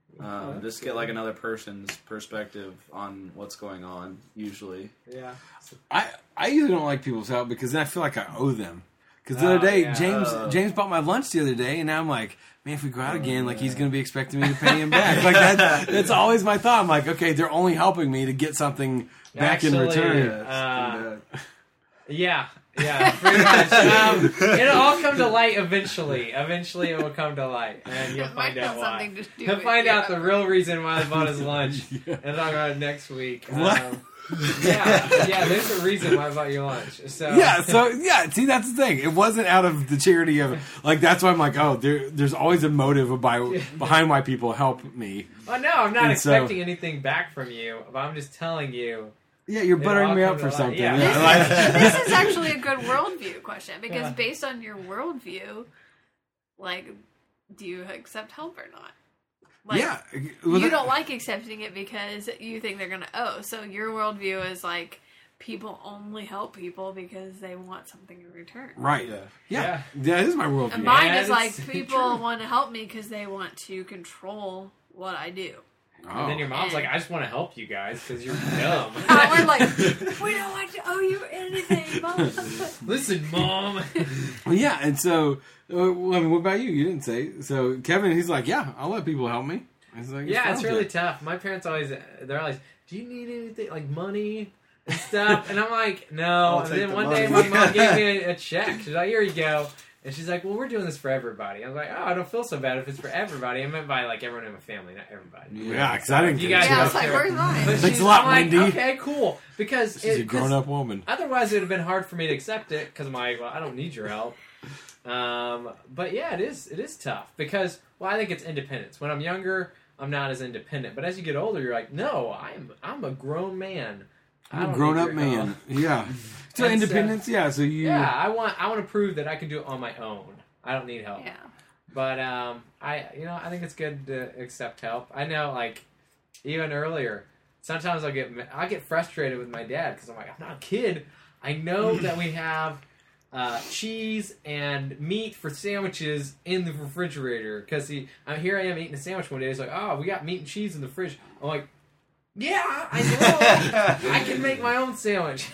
Um, that's just get like another person's perspective on what's going on. Usually, Yeah. I I usually don't like people's help because then I feel like I owe them. Because the Oh, other day, yeah. James Oh. James bought my lunch the other day, and now I'm like, man, if we go out again, like he's going to be expecting me to pay him back. Like that, that's always my thought. I'm like, okay, they're only helping me to get something back in Actually, return. uh, Yeah, yeah, pretty much. Um, it'll all come to light eventually. Eventually, it will come to light, and you'll It might find out have why. something to do You'll with find you. out the real reason why they bought his lunch, Yeah. and talk about it next week. What? Um, yeah, yeah. There's a reason why I bought your lunch. So Yeah, so yeah, see that's the thing. It wasn't out of the charity of like that's why I'm like, oh, there, there's always a motive by, behind why people help me. Oh no, I'm not And so- expecting anything back from you, but I'm just telling you. Yeah, you're It'll buttering all me come up to for light. something. Yeah. Yeah, like- This is actually a good worldview question because Yeah. based on your worldview, like, do you accept help or not? Like, yeah, well, you that- don't like accepting it because you think they're gonna owe. So your worldview is like people only help people because they want something in return. right. Yeah. Yeah, Yeah. yeah, this is my worldview. And mine Yeah, is like that's people true. want to help me because they want to control what I do. And then your mom's like, I just want to help you guys because you're dumb. And we're like, we don't like to owe you anything, Mom. Listen, mom. Well, yeah, and so, uh, well, I mean, what about you? You didn't say. So Kevin, he's like, yeah, I'll let people help me. He's like, Yeah, fine it's with really it. tough. My parents always, they're always, do you need anything, like money and stuff? And I'm like, no. I'll And take then the one day money. my mom gave me a, a check. She's like, here you go. And she's like, well, we're doing this for everybody. I was like, oh, I don't feel so bad if it's for everybody. I meant by like everyone in my family, not everybody. Yeah, because I didn't You get guys it. Yeah, I don't was like, care. where's mine? But Thanks she's a lot, I'm like, Wendy. okay, cool. Because She's it, a 'cause grown-up woman. otherwise it would have been hard for me to accept it because I'm like, well, I don't need your help. Um, but yeah, it is it is tough because well, I think it's independence. When I'm younger, I'm not as independent. But as you get older, you're like, no, I'm I'm a grown man. I I'm a don't grown need up your man. help. Yeah. So And so- independence, yeah. So you, Yeah, I want I want to prove that I can do it on my own. I don't need help. Yeah. But um, I you know I think it's good to accept help. I know like even earlier, sometimes I'll get I get frustrated with my dad because I'm like I'm not a kid. I know that we have uh, cheese and meat for sandwiches in the refrigerator because he I'm here I am eating a sandwich one day. He's like, oh, we got meat and cheese in the fridge. I'm like, yeah, I know. I can make my own sandwich.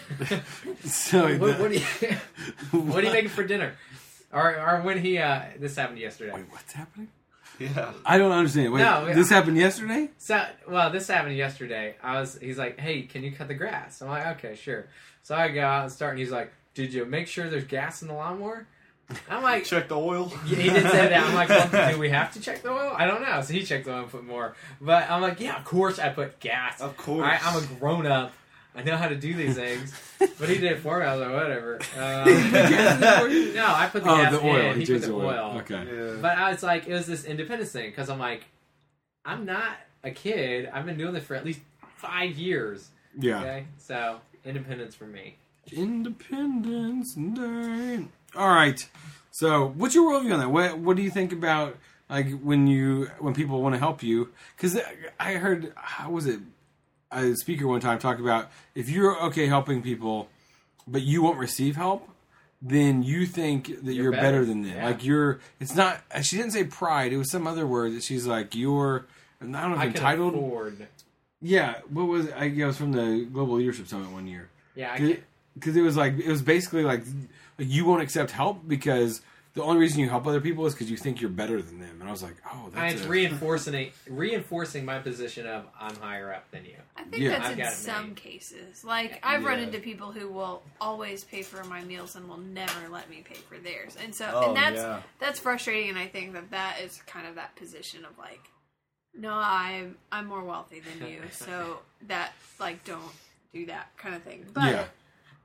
So what, what do you what are you making for dinner? Or, or when he, uh, this happened yesterday. Wait, what's happening? Yeah. I don't understand. Wait, No, this happened yesterday? So, well, this happened yesterday. I was, he's like, hey, can you cut the grass? I'm like, okay, sure. So I go out and start, and he's like, did you make sure there's gas in the lawnmower? I'm like, Check the oil. yeah, he did say that. I'm like, well, do we have to check the oil? I don't know. So he checked the oil and put more. But I'm like, yeah, of course I put gas. Of course. I, I'm a grown up. I know how to do these things. But he did it for me. I was like, whatever. Um, no, I put the Oh, gas the oil. in. He He, put changed the the oil. oil. Okay. Yeah. But I was like, it was this independence thing because I'm like, I'm not a kid. I've been doing this for at least five years. Yeah. Okay, so independence for me. Independence Day. All right. So, what's your worldview on that? What What do you think about like when you when people want to help you? Because I heard how was it a speaker one time talk about if you're okay helping people, but you won't receive help, then you think that you're, You're better. better. than them. Yeah. Like you're. It's not. She didn't say pride. It was some other word that she's like you're. I don't know if I can entitled. afford. Yeah. What was it? I yeah, it was from the Global Leadership Summit one year. Yeah, I can. Because it was like it was basically like, like you won't accept help because the only reason you help other people is because you think you're better than them. And I was like, oh, And that's it's a- reinforcing reinforcing my position of I'm higher up than you. I think Yeah. that's I've in got it some made. cases. Like I've run Yeah. into people who will always pay for my meals and will never let me pay for theirs, and so Oh, and that's yeah. that's frustrating. And I think that that is kind of that position of like, no, I'm I'm more wealthy than you, so that like don't do that kind of thing. But Yeah.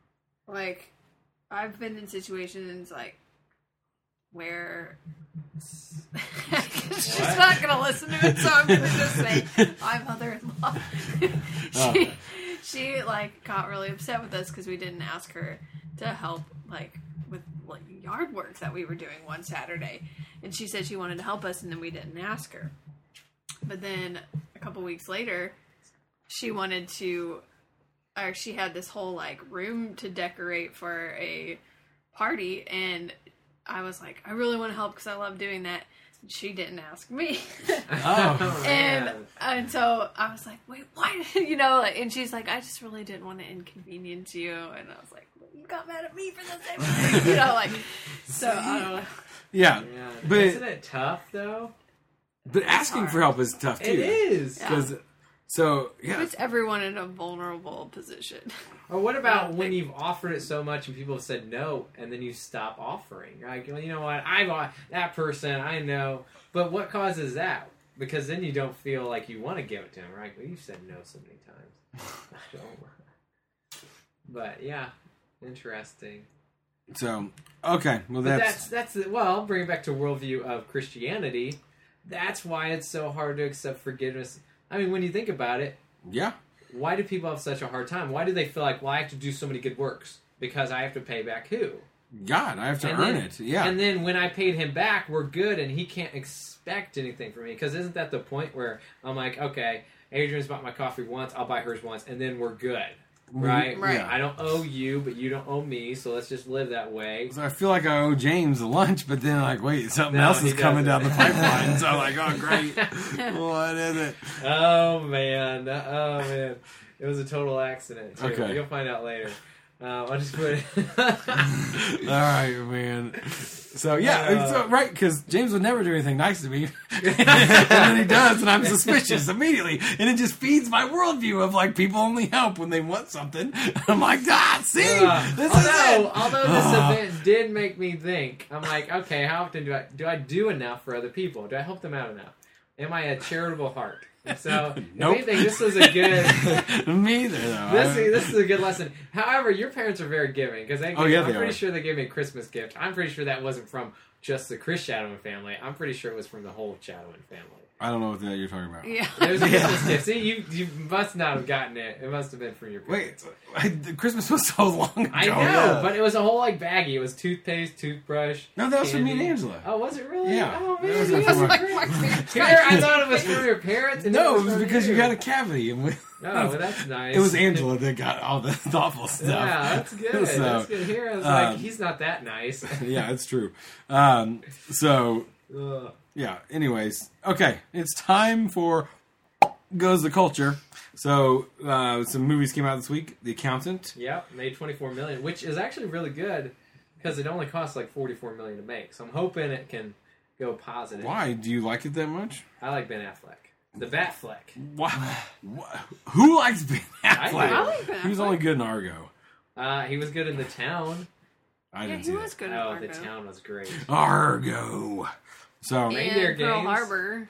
like I've been in situations like where she's What? not gonna listen to it, so I'm gonna just say my mother-in-law. she, she like got really upset with us because we didn't ask her to help like with like yard work that we were doing one Saturday, and she said she wanted to help us, and then we didn't ask her. But then a couple weeks later, she wanted to, or she had this whole like room to decorate for a party, and I was like, I really want to help because I love doing that. she didn't ask me. Oh. And man. and so I was like, wait, why? You know, like, and she's like, I just really didn't want to inconvenience you. And I was like, well, you got mad at me for the same thing. You know, like, so I don't know. Yeah, Yeah. but Isn't it tough though? but asking for help is tough too. It is. Yeah. because so It yeah. puts everyone in a vulnerable position. Or what about Yeah. when you've offered it so much and people have said no, and then you stop offering? Like, well, you know what? I bought that person. I know, but what causes that? Because then you don't feel like you want to give it to them, right? Well, you've said no so many times. I don't. But yeah, interesting. So okay, well But that's, that's that's well, bring it back to worldview of Christianity. That's why it's so hard to accept forgiveness. I mean, when you think about it, yeah. why do people have such a hard time? Why do they feel like, well, I have to do so many good works because I have to pay back who? God, I have to And earn then- it. Yeah, And then when I paid him back, we're good, and he can't expect anything from me. Because isn't that the point where I'm like, okay, Adrian's bought my coffee once, I'll buy hers once, and then we're good, right? Right. Yeah. I don't owe you, but you don't owe me, so let's just live that way. So I feel like I owe James a lunch, but then like, wait, something No, else he is coming down doesn't. the pipeline. So I'm like, oh great, what is it? Oh man, oh man, it was a total accident. Too. Okay. You'll find out later. Uh, I'll just put it. All right, man. So yeah, Uh, so, right, because James would never do anything nice to me, and then he does, and I'm suspicious immediately, and it just feeds my worldview of like people only help when they want something. I'm like, ah, see, Uh, this although, is it. although this Ah. event did make me think, I'm like, okay, how often do I do I do enough for other people? Do I help them out enough? Am I a charitable heart? So, Nope. if anything, this was a good. Me either, though. This, I- this is a good lesson. However, your parents are very giving because they. Oh, yeah, I'm they pretty are. sure they gave me a Christmas gift. I'm pretty sure that wasn't from just the Chris Shadowman family. I'm pretty sure it was from the whole Shadowman family. I don't know what that you're talking about. Yeah. There's a Yeah. Christmas gift. See, you you must not have gotten it. It must have been from your Wait, parents. I, the Christmas was so long ago. I know, yeah. but it was a whole like baggie. It was toothpaste, toothbrush. No, that was from me and candy. Angela. Oh, was it really? Yeah. Oh That man, was you from guys my- are Like, great. Mark- Here, I thought it was from your parents. And No, it it was from because you you got a cavity, and we, Oh, well, that's nice. it was Angela that got all the thoughtful stuff. Yeah, that's good. So, that's good. Here, I was um, like, he's not that nice. Yeah, it's true. Um, so Ugh. yeah. Anyways, okay, it's time for Goes the Culture. So uh, some movies came out this week. The Accountant. Yep, made twenty-four million, which is actually really good because it only costs like forty-four million to make. So I'm hoping it can go positive. Why do you like it that much? I like Ben Affleck, the Batfleck. Why? Wh- Who likes Ben I do. Affleck? I like Ben He was Affleck. only good in Argo. Uh, he was good in The Town. I Yeah, didn't he see was it. good. Oh, at The Argo. Town was great. Argo. So Reindeer And Pearl Games. Reindeer Harbor.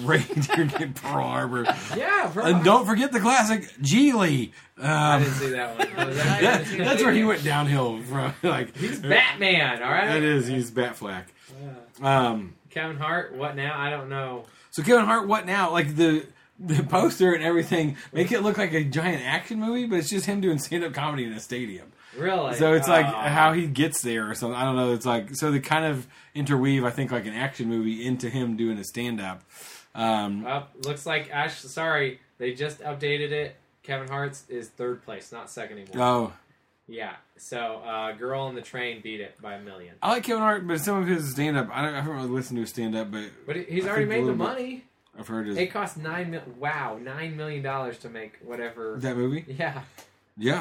get Pearl Harbor. Yeah, Pearl And Harbor. don't forget the classic Geely. I Um, didn't see that one. Oh, was that- that, that's where he went downhill from. Like He's Batman, all right? That is, he's Batflack. Yeah. Um, Kevin Hart, what now? I don't know. so Kevin Hart, what now? Like the the poster and everything make it look like a giant action movie, but it's just him doing stand up comedy in a stadium. Really? So it's like Oh. how he gets there or something. I don't know. It's like so they kind of interweave, I think, like an action movie into him doing a stand up. Um, Oh, looks like Ash. Sorry, they just updated it. Kevin Hart's is third place, not second anymore. oh, Yeah. So, uh, Girl on the Train beat it by a million. I like Kevin Hart, but some of his stand up, I, don't, I haven't really listened to his stand up, but But he- he's I already think a made the little bit. money. I've heard his, It cost nine mil. Wow, nine million dollars to make whatever. that movie. Yeah, Yeah.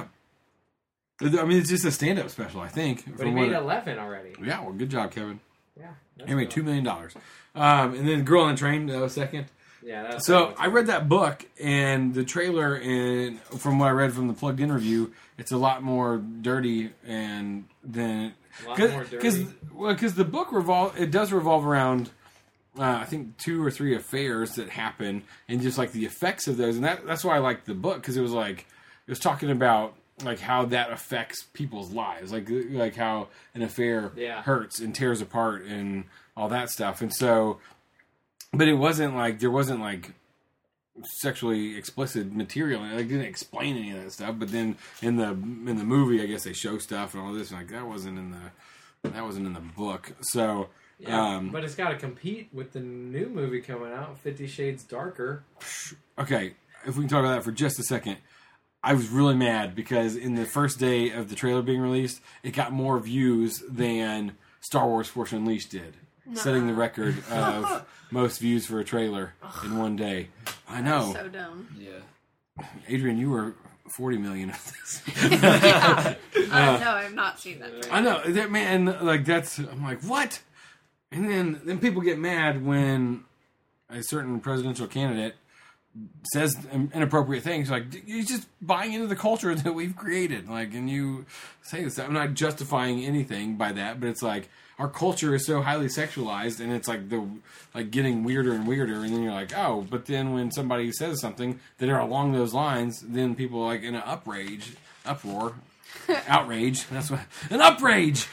I mean, it's just a stand up special, I think. but from he what made it- eleven already. Yeah, well, good job, Kevin. Yeah. that's He made cool. two million dollars. Um, and then Girl on the Train, that was second. Yeah. That's So I read that book and the trailer, and from what I read from the plugged in review, it's a lot more dirty and then A lot more dirty. well, because the book revolve it does revolve around uh, I think two or three affairs that happen and just like the effects of those, and that that's why I liked the book because it was like it was talking about like how that affects people's lives, like like how an affair Yeah. hurts and tears apart and all that stuff, and so. But it wasn't like there wasn't like sexually explicit material. Like, it didn't explain any of that stuff. But then in the in the movie, I guess they show stuff and all this. And like that wasn't in the that wasn't in the book. So Yeah, um, but it's got to compete with the new movie coming out, Fifty Shades Darker. okay, if we can talk about that for just a second. I was really mad because in the first day of the trailer being released, it got more views than Star Wars Force Unleashed did. setting the record of most views for a trailer in one day. I know. So dumb. Yeah. Adrian, you were forty million of this. yeah. uh, no, I've not seen that. I know that man. Like that's. I'm like, what? And then then people get mad when a certain presidential candidate says inappropriate things. Like, he's just buying into the culture that we've created. Like, and you say this. I'm not justifying anything by that, but it's like our culture is so highly sexualized, and it's like the like getting weirder and weirder. And then you're like, oh, but then when somebody says something that are along those lines, then people are like in an uprage, uproar. Outrage. That's what an uprage.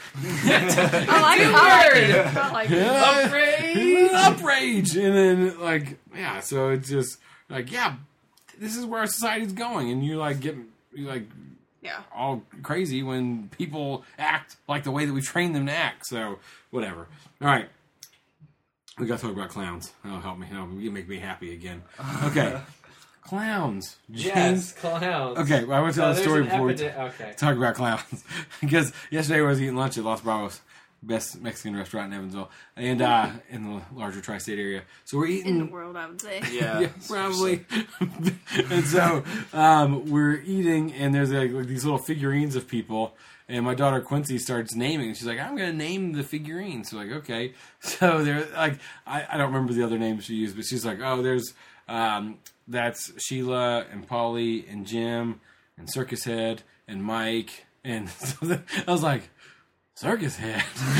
I like it. I like it. I like it. Uprage. Uprage. And then like yeah, so it's just like yeah, this is where our society's going, and you like get you like Yeah. all crazy when people act like the way that we train them to act. So whatever. All right. We got to talk about clowns. That'll help me. That'll make me happy again. Okay. Clowns. Yes, clowns. Okay, well, I want to tell So the there's story an before we epide- t- okay. talk about clowns. Because yesterday I was eating lunch at Los Bravos, best Mexican restaurant in Evansville, and uh, in the larger tri-state area. So we're eating... In the world, I would say. Yeah. Yeah, probably. And so um, we're eating, and there's like, like these little figurines of people. And my daughter Quincy starts naming. She's like, "I'm going to name the figurines." So like, okay. So they're like, I, I don't remember the other names she used, but she's like, "Oh, there's um, that's Sheila and Polly and Jim and Circus Head and Mike." And so I was like, Circus Head.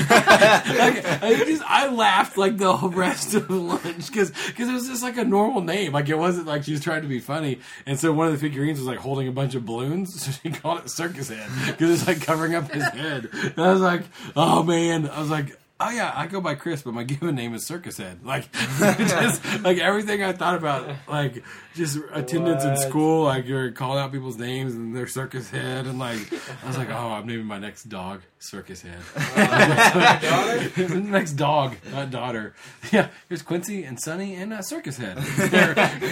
like, I just I laughed like the whole rest of lunch because it was just like a normal name. Like it wasn't like she was trying to be funny. And so one of the figurines was like holding a bunch of balloons, so she called it Circus Head because it's like covering up his head. And I was like, oh man. I was like, oh yeah, I go by Chris, but my given name is Circus Head. Like, just like everything I thought about, like just attendance in What? school, like you're calling out people's names and they're Circus Head, and like I was like, oh, I'm naming my next dog Circus Head. Uh, daughter? Next dog, not daughter. Yeah, here's Quincy and Sunny and uh, Circus Head. Their,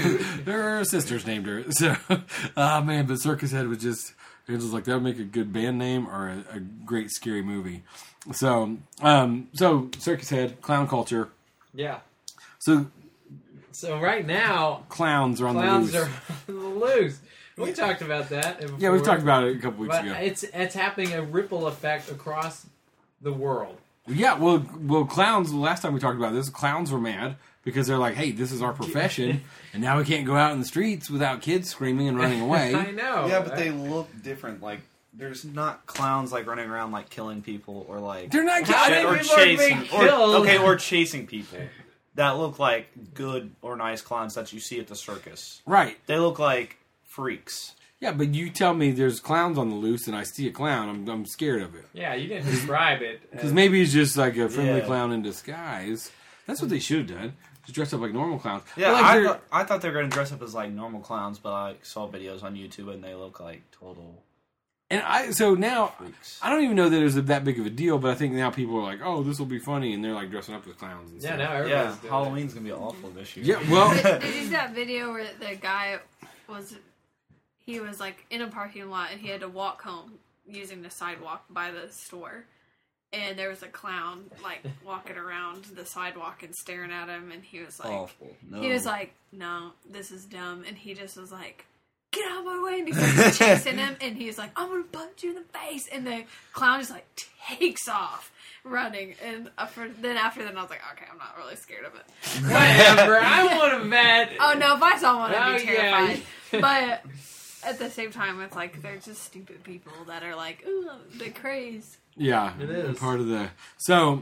their sisters named her. So, ah uh, man, but Circus Head was just. It was like that would make a good band name or a, a great scary movie. So, um, so Circus Head, clown culture. Yeah. So So right now, clowns are on clowns the loose. are on the loose. We talked about that. Before, Yeah, we talked about it a couple weeks but ago. it's it's happening a ripple effect across the world. Yeah, well, well, clowns. The last time we talked about this, clowns were mad because they're like, "Hey, this is our profession, and now we can't go out in the streets without kids screaming and running away." I know. Yeah, but they look different. Like, there's not clowns like running around like killing people or like They're not. How Kids. many or people are being chasing or, killed? okay, or chasing people that look like good or nice clowns that you see at the circus. Right. They look like freaks. Yeah, but you tell me there's clowns on the loose, and I see a clown. I'm I'm scared of it Yeah, you didn't describe it. because as- maybe he's just like a friendly Yeah. clown in disguise. That's what they should have done. Just dress up like normal clowns. Yeah, But, like, I, they're- thought, I thought they were going to dress up as like normal clowns, but I saw videos on YouTube and they look like total and I so now freaks. I don't even know that it was that big of a deal, but I think now people are like, "Oh, this will be funny," and they're like dressing up as clowns. And yeah, stuff. now everybody's Yeah, doing Halloween's going to be awful this year. Yeah, well, Did, did you see that video where the guy was, he was like in a parking lot and he had to walk home using the sidewalk by the store. And there was a clown like walking around the sidewalk and staring at him, and he was like, Awful. No. he was like, no, this is dumb. And he just was like, get out of my way. And he starts chasing him, and he's like, I'm going to punch you in the face. And the clown just like takes off running. And after, then after that, I was like, okay, I'm not really scared of it. it. Whatever. I want to bet. Oh no, if I saw one, I'd be Oh, yeah. terrified. But at the same time, it's like they're just stupid people that are like, ooh, the craze. yeah, It is. part of the so.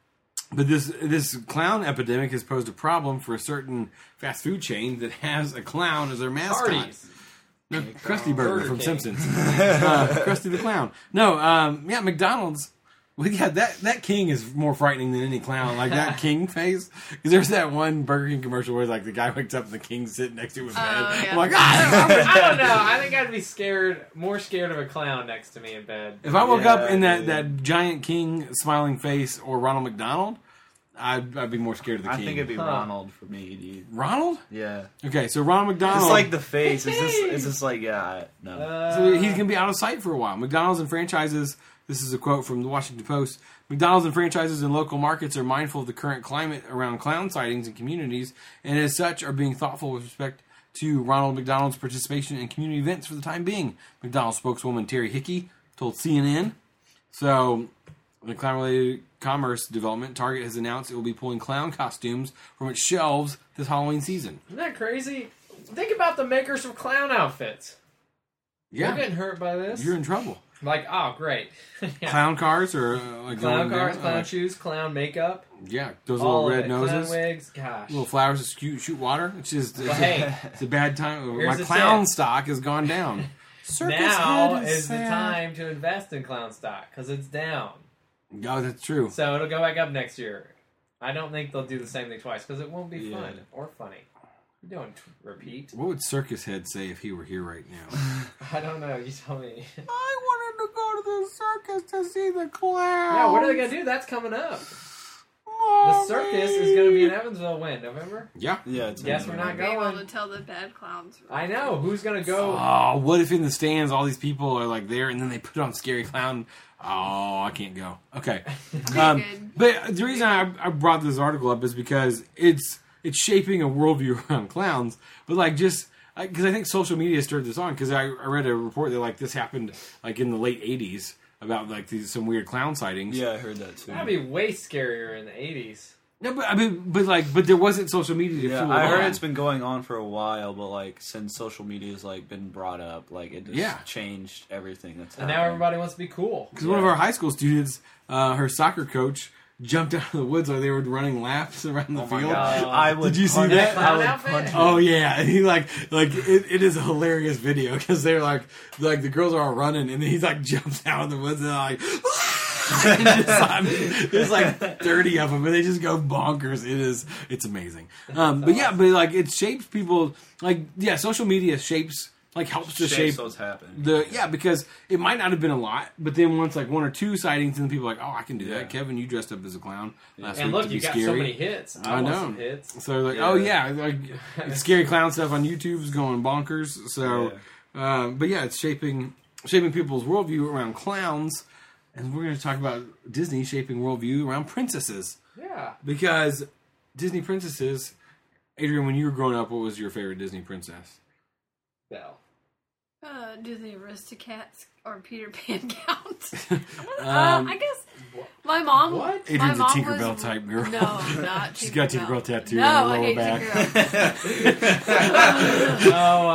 But this this clown epidemic has posed a problem for a certain fast food chain that has a clown as their mascot. Parties. No, Krusty Burger Burger from King. Simpsons. uh, Krusty the Clown. No, um, yeah, McDonald's. Well, yeah, that, that king is more frightening than any clown. Like that king face. Because there's that one Burger King commercial where like the guy wakes up and the king's sitting next to his bed. yeah. I'm like, ah! I don't know. I think I'd be scared, more scared of a clown next to me in bed. If I woke Yeah, up in that, dude. that giant king smiling face or Ronald McDonald, I'd, I'd be more scared of the I king. think it'd be Huh. Ronald for me, dude. Ronald. Yeah. Okay, so Ronald McDonald. It's like the face. It's just, it's just like, yeah, I- no. Uh, So he's going to be out of sight for a while. McDonald's and franchises, this is a quote from the Washington Post, McDonald's and franchises in local markets are mindful of the current climate around clown sightings in communities, and as such are being thoughtful with respect to Ronald McDonald's participation in community events for the time being. McDonald's spokeswoman Terry Hickey told C N N. So, the clown-related commerce development, Target has announced it will be pulling clown costumes from its shelves this Halloween season. Isn't that crazy? Think about the makers of clown outfits. Yeah, They're getting hurt by this. you're in trouble. Like, oh, great. Yeah. Clown cars or uh, like Clown going cars, down? clown Uh, shoes, clown makeup. Yeah, those All little of red it. noses, Clown wigs. Gosh. little flowers that shoot, shoot water. It's just it's, Well, a, hey, it's a bad time. here's My the clown tip. stock has gone down. Circus now head is the sad. time to invest in clown stock because it's down. Oh, that's true. So it'll go back up next year. I don't think they'll do the same thing twice because it won't be Yeah. fun or funny. You don't t- repeat. What would Circus Head say if he were here right now? I don't know. You tell me. I wanted to go to the circus to see the clown. Yeah, what are they gonna do? That's coming up. The circus is gonna be in Evansville when November. Yeah. Yeah, it's Guess we're not Be able to going. tell the bad clowns. I know who's gonna go. Oh, what if in the stands all these people are like there and then they put on Scary Clown? Oh, I can't go. Okay. Um, good. but the reason I, I brought this article up is because it's it's shaping a worldview around clowns. But like just because I, I think social media stirred this on because I, I read a report that like this happened like in the late eighties about like these some weird clown sightings. Yeah, I heard that too. That'd be way scarier in the eighties. No, but I mean, but like, but there wasn't social media to Yeah, fuel I it heard on. it's been going on for a while, but like since social media's like been brought up, like it just Yeah. changed everything that's And now happening. everybody wants to be cool. Because one of our high school students, uh, her soccer coach, jumped out of the woods while they were running laps around the Oh my field. God. I would Did you see punch- that? Clown I would outfit? punch Oh yeah, and he like like it, it is a hilarious video because they're like like the girls are all running and then he like jumps out of the woods and they're like. and just, I mean, there's like thirty of them, and they just go bonkers. It is, it's amazing. Um, but yeah, but like it shapes people. Like yeah, social media shapes like helps to Shapes shape what's happening. the yeah because it might not have been a lot, but then once like one or two sightings, and people are like, oh, I can do Yeah. that. Kevin, you dressed up as a clown last And week look, to be you got scary. so many hits. I, I want know. some hits. So like, Yeah. oh yeah, like scary clown stuff on YouTube is going bonkers. So, um, but yeah, it's shaping shaping people's worldview around clowns, and we're going to talk about Disney shaping worldview around princesses Yeah. because Disney princesses. Adrian, when you were growing up, what was your favorite Disney princess? Belle. Uh, do the Aristocats or Peter Pan count? Um, uh, I guess my mom. What? My Adrian's a mom Tinkerbell was, type girl. No, not She's got Tinkerbell. Tinkerbell tattoo No, on her I lower hate back. Tinkerbell. Oh,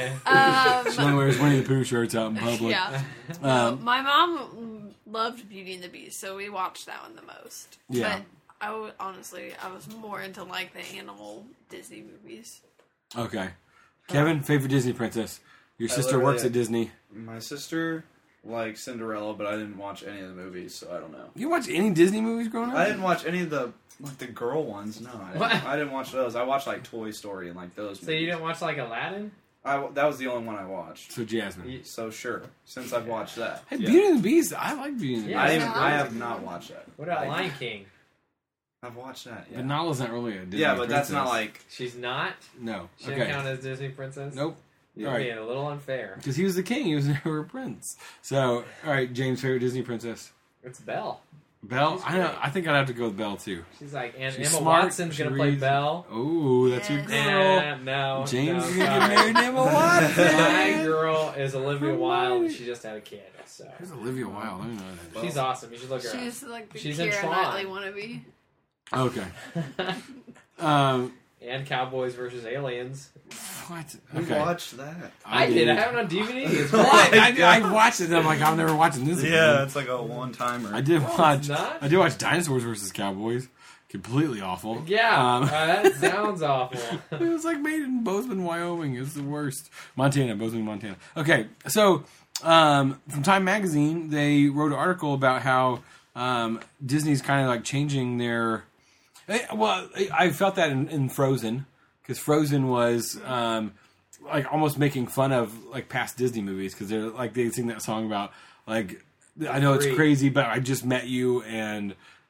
I. She only wears Winnie the Pooh shirts out in public. Yeah. Um, My mom loved Beauty and the Beast, so we watched that one the most. Yeah. But I would, honestly, I was more into like the animal Disney movies. Okay. Kevin, favorite Disney princess. Your I sister literally- works at Disney. My sister liked Cinderella, but I didn't watch any of the movies, so I don't know. You watch any Disney movies growing up? I didn't watch any of the like the girl ones. No, I didn't, What? I didn't watch those. I watched like Toy Story and like those. So you didn't watch like Aladdin? I, that was the only one I watched. So Jasmine. You- So sure, since I've watched that. Hey, yeah. Beauty and the Beast. I like Beauty and the Yeah, I, Beast. didn't, Yeah. I have not watched that. What about I- Lion King? I've watched that. Yeah, But Nala's not really a Disney yeah, but that's not princess. like. She's not. No. She Okay. didn't count as Disney princess. Nope. You're All right. being a little unfair. Because he was the king. He was never a prince. So, all right, James' favorite Disney princess. It's Belle. Belle? She's I know. great. I think I'd have to go with Belle, too. She's like, and She's Emma smart, Watson's she gonna play reads- Belle. Oh, that's your Yes. girl. Nah, no, James no, is going to get sorry. married to Emma Watson. My girl is Olivia Come Wilde. on. and She just had a kid, so Who's Olivia Wilde? I don't know that. she's awesome. You should look her She's like the She's in Keira Tron. Knightley wannabe. Okay. up. Um, And Cowboys versus Aliens. what? Who Okay. watched that? I, did. I have it on D V D. It's Well, great. I, I, I watched it and I'm like, I'm never watching this again. Yeah, it's like a one timer. I did No, watch. it's not. I did watch Dinosaurs versus Cowboys. Completely awful. Yeah, Um, uh, that sounds awful. it was like made in Bozeman, Wyoming. It's the worst. Montana, Bozeman, Montana. Okay, so um, from Time Magazine, they wrote an article about how um, Disney's kind of like changing their. eh, Well, I felt that in, in Frozen because Frozen was um, like almost making fun of like past Disney movies because they're like they sing that song about like I know it's Free. crazy, but I just met you and.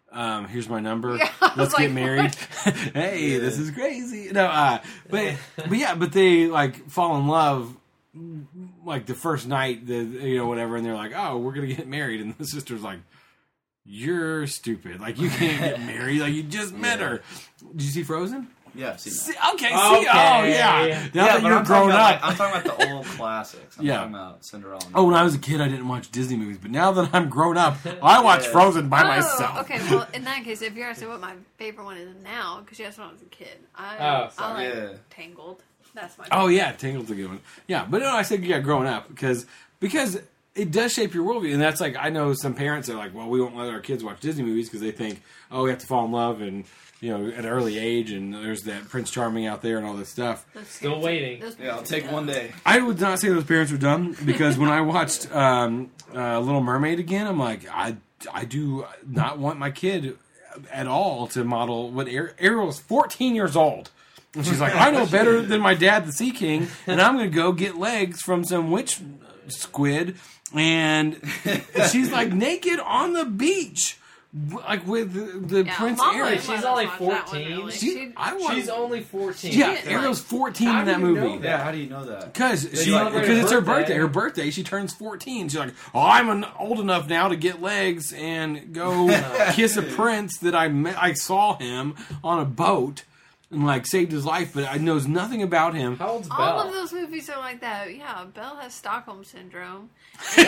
Um, here's my number. Yeah, I was Let's like, get married. Hey, Yeah. this is crazy. No, uh, but but yeah, but they like fall in love like the first night, the you know whatever, and they're like, oh, we're gonna get married, and the sister's like, you're stupid. Like you can't get married. Like you just met her. Did you see Frozen? Yeah, I've seen that. See, okay, see, Okay. oh yeah. Now yeah, that but you're I'm talking grown about, up. like, I'm talking about the old classics. I'm Yeah. talking about Cinderella. and Oh, when I was a kid, I didn't watch Disney movies, but now that I'm grown up, I watch Yeah. Frozen by Oh, myself. okay. Well, in that case, if you're asking what my favorite one is now, because you asked when I was a kid, I, Oh, I sorry. like Yeah. Tangled. That's my. Oh yeah, Tangled's a good one. Yeah, but no, I said yeah, growing up because because it does shape your worldview, and that's like I know some parents are like, well, we won't let our kids watch Disney movies because they think, oh, we have to fall in love and you know at an early age, and there's that Prince Charming out there and all this stuff. Those Still parents- waiting. those Yeah, I'll parents take are one dumb. day. I would not say those parents were dumb because when I watched um, uh, Little Mermaid again, I'm like, I I do not want my kid at all to model what Ar- Ariel is fourteen years old. And she's like, I know better than my dad, the Sea King, and I'm going to go get legs from some witch squid. And she's like naked on the beach, like with the, the Yeah, Prince Mama Ariel. let She's us only watch that one, fourteen. really. She- She- I want- She's only fourteen. Yeah, did, Ariel's fourteen How in do that you know movie. that? Yeah, how do you know that? Because They she, celebrate because her it's her birthday. birthday. Her birthday. She turns fourteen. She's like, oh, I'm an, old enough now to get legs and go kiss a prince that I met. I saw him on a boat and like saved his life, but I knows nothing about him. How old's Belle? All of those movies are like that. Yeah, Belle has Stockholm syndrome, Yeah.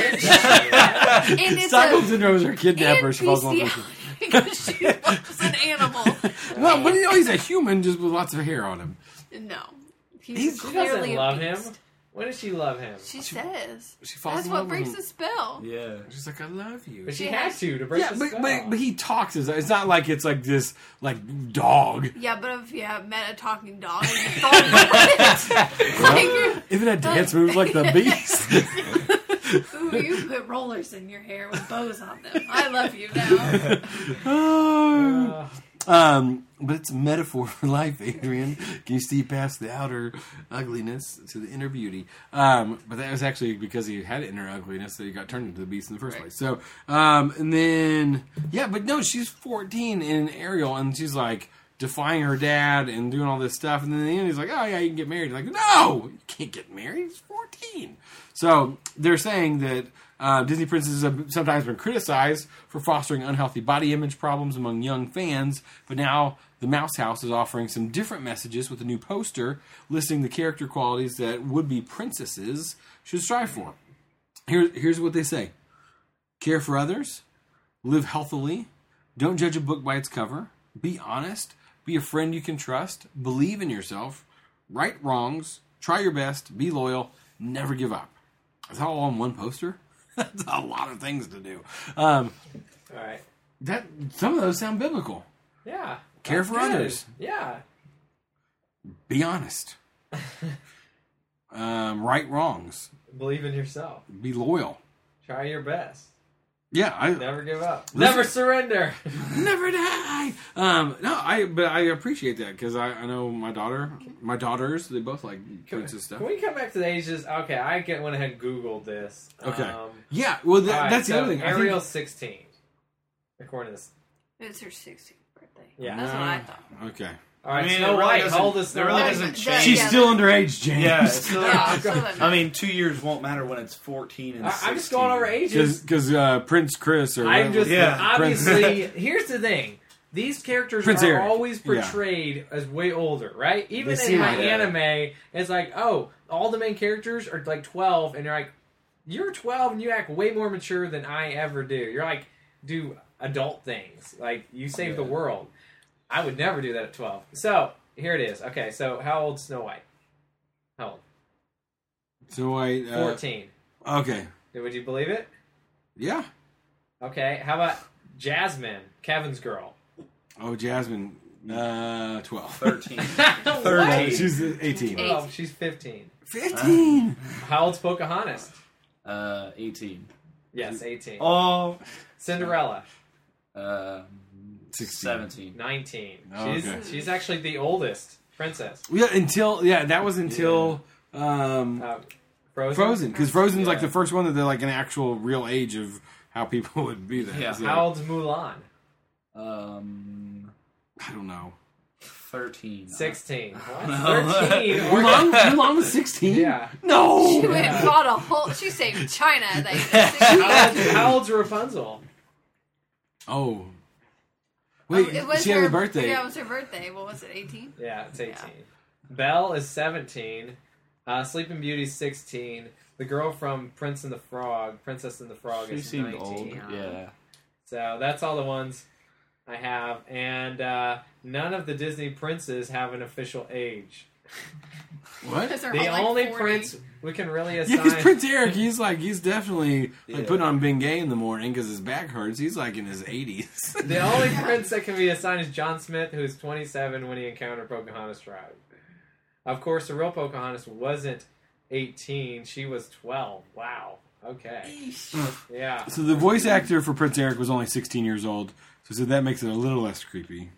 and it's Stockholm a, syndrome is her kidnapper. and She falls in love with him. because she was an animal. Well, but you know, he's a human just with lots of hair on him. No, he's, He's- She clearly doesn't a love him. beast. When does she love him? She says She falls that's in what love with breaks him. the spell. Yeah. She's like, I love you. But she She has has- to to break Yeah, the but, spell. but but he talks. As It's not like it's like this like dog. Yeah, but if you have met a talking dog, and you throw it, like, If it had dance moves like the beast. ooh, you put rollers in your hair with bows on them. I love you now. Oh. Uh, Um, but it's a metaphor for life, Adrian. Can you see past the outer ugliness to the inner beauty? Um, but that was actually because he had inner ugliness that he got turned into the beast in the first Right. place. So, um, and then, yeah, but no, she's fourteen in Ariel, and she's like defying her dad and doing all this stuff. And then in the end, he's like, oh, yeah, you can get married. Like, no, you can't get married. He's fourteen. So they're saying that uh, Disney princesses have sometimes been criticized for fostering unhealthy body image problems among young fans, but now the Mouse House is offering some different messages with a new poster listing the character qualities that would-be princesses should strive for. Here, here's what they say. Care for others, live healthily, don't judge a book by its cover, be honest, be a friend you can trust, believe in yourself, right wrongs, try your best, be loyal, never give up. Is that all on one poster? That's a lot of things to do. Um, all right. that some of those sound biblical. Yeah. Care That's for good. others. Yeah. Be honest. um, right wrongs. Believe in yourself. Be loyal. Try your best. Yeah, I Never give up. Listen- Never surrender. never die. Um, no, I but I appreciate that because I, I know my daughter, my daughters, they both like princess stuff. Can we come back to the ages? Okay, I get, went ahead and Googled this. Okay. Um, Yeah, well, that, all right, that's the so other thing. I think- Ariel's sixteen. According to this. It's her sixteenth birthday. Yeah. That's what I thought. Okay. All right, I mean, Snow it really White. doesn't- How old is Snow it really White? doesn't That- change. She's yeah, still underage, James. Yeah, it's still, Yeah, so that- I mean, two years won't matter when it's fourteen and I, sixteen. I'm just going over ages. Because uh, Prince Chris or I'm whatever- just Yeah. obviously. Here's the thing: these characters Prince are Eric. always Yeah. portrayed as way older, right? Even They in seem my like it. anime, it's like, oh, all the main characters are like twelve, and you're like, you're twelve, and you act way more mature than I ever do. You're like, do adult things, like you save the Yeah. world. I would never do that at twelve. So here it is. Okay, so how old's Snow White? How old? So I uh, Fourteen. Okay. Would you believe it? Yeah. Okay. How about Jasmine, Kevin's girl? Oh, Jasmine. Uh, twelve. thirteen. Uh, Thirteen. she's eighteen. Eight. Oh, she's fifteen. Fifteen. How old's Pocahontas? Uh, eighteen. Yes, eighteen. Oh, Cinderella, uh, Sixteen. seventeen. nineteen. Oh, She's okay. she's actually the oldest princess. Yeah, until yeah, that was until um, Uh, Frozen. Frozen, because Frozen's like Yeah. the first one that they're like an actual real age of how people would be there. Yeah. So- How old's Mulan? Um, I don't know. thirteen. Sixteen. What? No. Thirteen. Mulan, Mulan was sixteen? Yeah. No! She went and bought a whole. She saved China. They, How, old, how old's Rapunzel? Oh. Wait, it was she her had a birthday. Yeah, it was her birthday. What was it? Eighteen. Yeah, it's eighteen. Yeah. Belle is seventeen. Uh, Sleeping Beauty's sixteen. The girl from Prince and the Frog, Princess and the Frog, She is seemed nineteen. old. Yeah. Yeah. So that's all the ones I have, and uh, none of the Disney princes have an official age. What? Because they're The all like only forty. prince we can really Yeah, assign. because Prince Eric, he's like, he's definitely like Yeah. putting on Bengay in the morning because his back hurts. He's like in his eighties. The only prince that can be assigned is John Smith, who was twenty-seven when he encountered Pocahontas' tribe. Of course, the real Pocahontas wasn't eighteen; she was twelve. Wow. Okay. Yeah. So the voice actor for Prince Eric was only sixteen years old. So, so that makes it a little less creepy.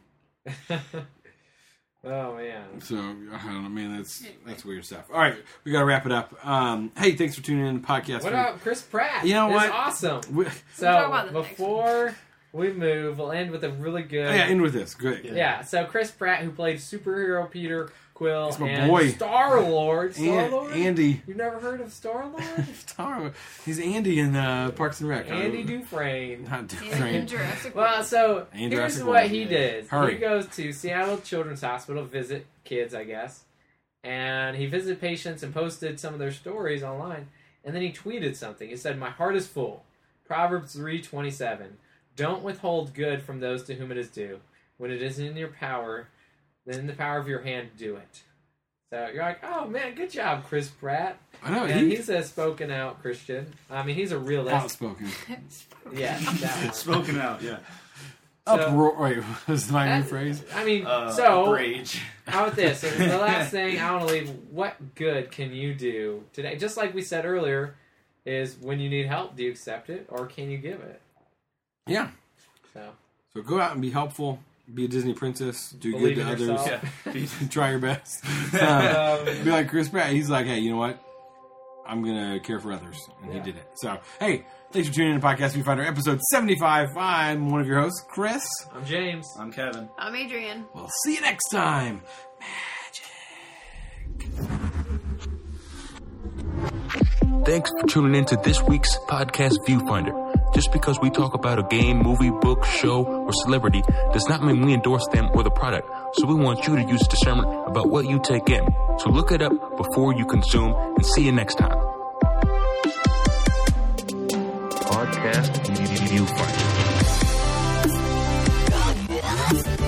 Oh man. So I don't know, man. That's that's weird stuff. All right, we got to wrap it up. Um, hey, thanks for tuning in to the podcast. What about Chris Pratt? You know It's what? awesome. We, talk So about the next before we move, we'll end with a really good. oh, yeah, end with this. Good. Yeah, so Chris Pratt, who played superhero Peter Quill That's my and boy. Star Lord. Star An- Lord. Andy. You've never heard of Star Lord? Star- He's Andy in uh, Parks and Rec. Andy Dufresne. Not Yeah, in Dufresne. Jurassic Well, World. so And here's Jurassic what World. he did. Hurry. He goes to Seattle Children's Hospital, visit kids, I guess, and he visited patients and posted some of their stories online. And then he tweeted something. He said, "My heart is full. Proverbs three twenty-seven. Don't withhold good from those to whom it is due. When it is in your power, then in the power of your hand, do it." So you're like, oh man, good job, Chris Pratt. I know. And He, he's a spoken out Christian. I mean, he's a realist. outspoken. Yeah, that one. Spoken out, yeah. So- Uproar. Wait, was my new That- phrase? I mean, Uh, so rage. how about this? So the last thing I want to leave: what good can you do today? Just like we said earlier, is when you need help, do you accept it or can you give it? Yeah. So So go out and be helpful. Be a Disney princess. Do believe good in to others. yourself. Yeah. Try your best. Uh, Um, be like Chris Pratt. He's like, hey, you know what? I'm gonna care for others, and Yeah. he did it. So, hey, thanks for tuning in to Podcast Viewfinder, episode seventy-five. I'm one of your hosts, Chris. I'm James. I'm Kevin. I'm Adrian. We'll see you next time. Thanks for tuning in to this week's Podcast Viewfinder. Just because we talk about a game, movie, book, show, or celebrity does not mean we endorse them or the product. So we want you to use discernment about what you take in. So look it up before you consume, and see you next time. Podcast Viewfinder.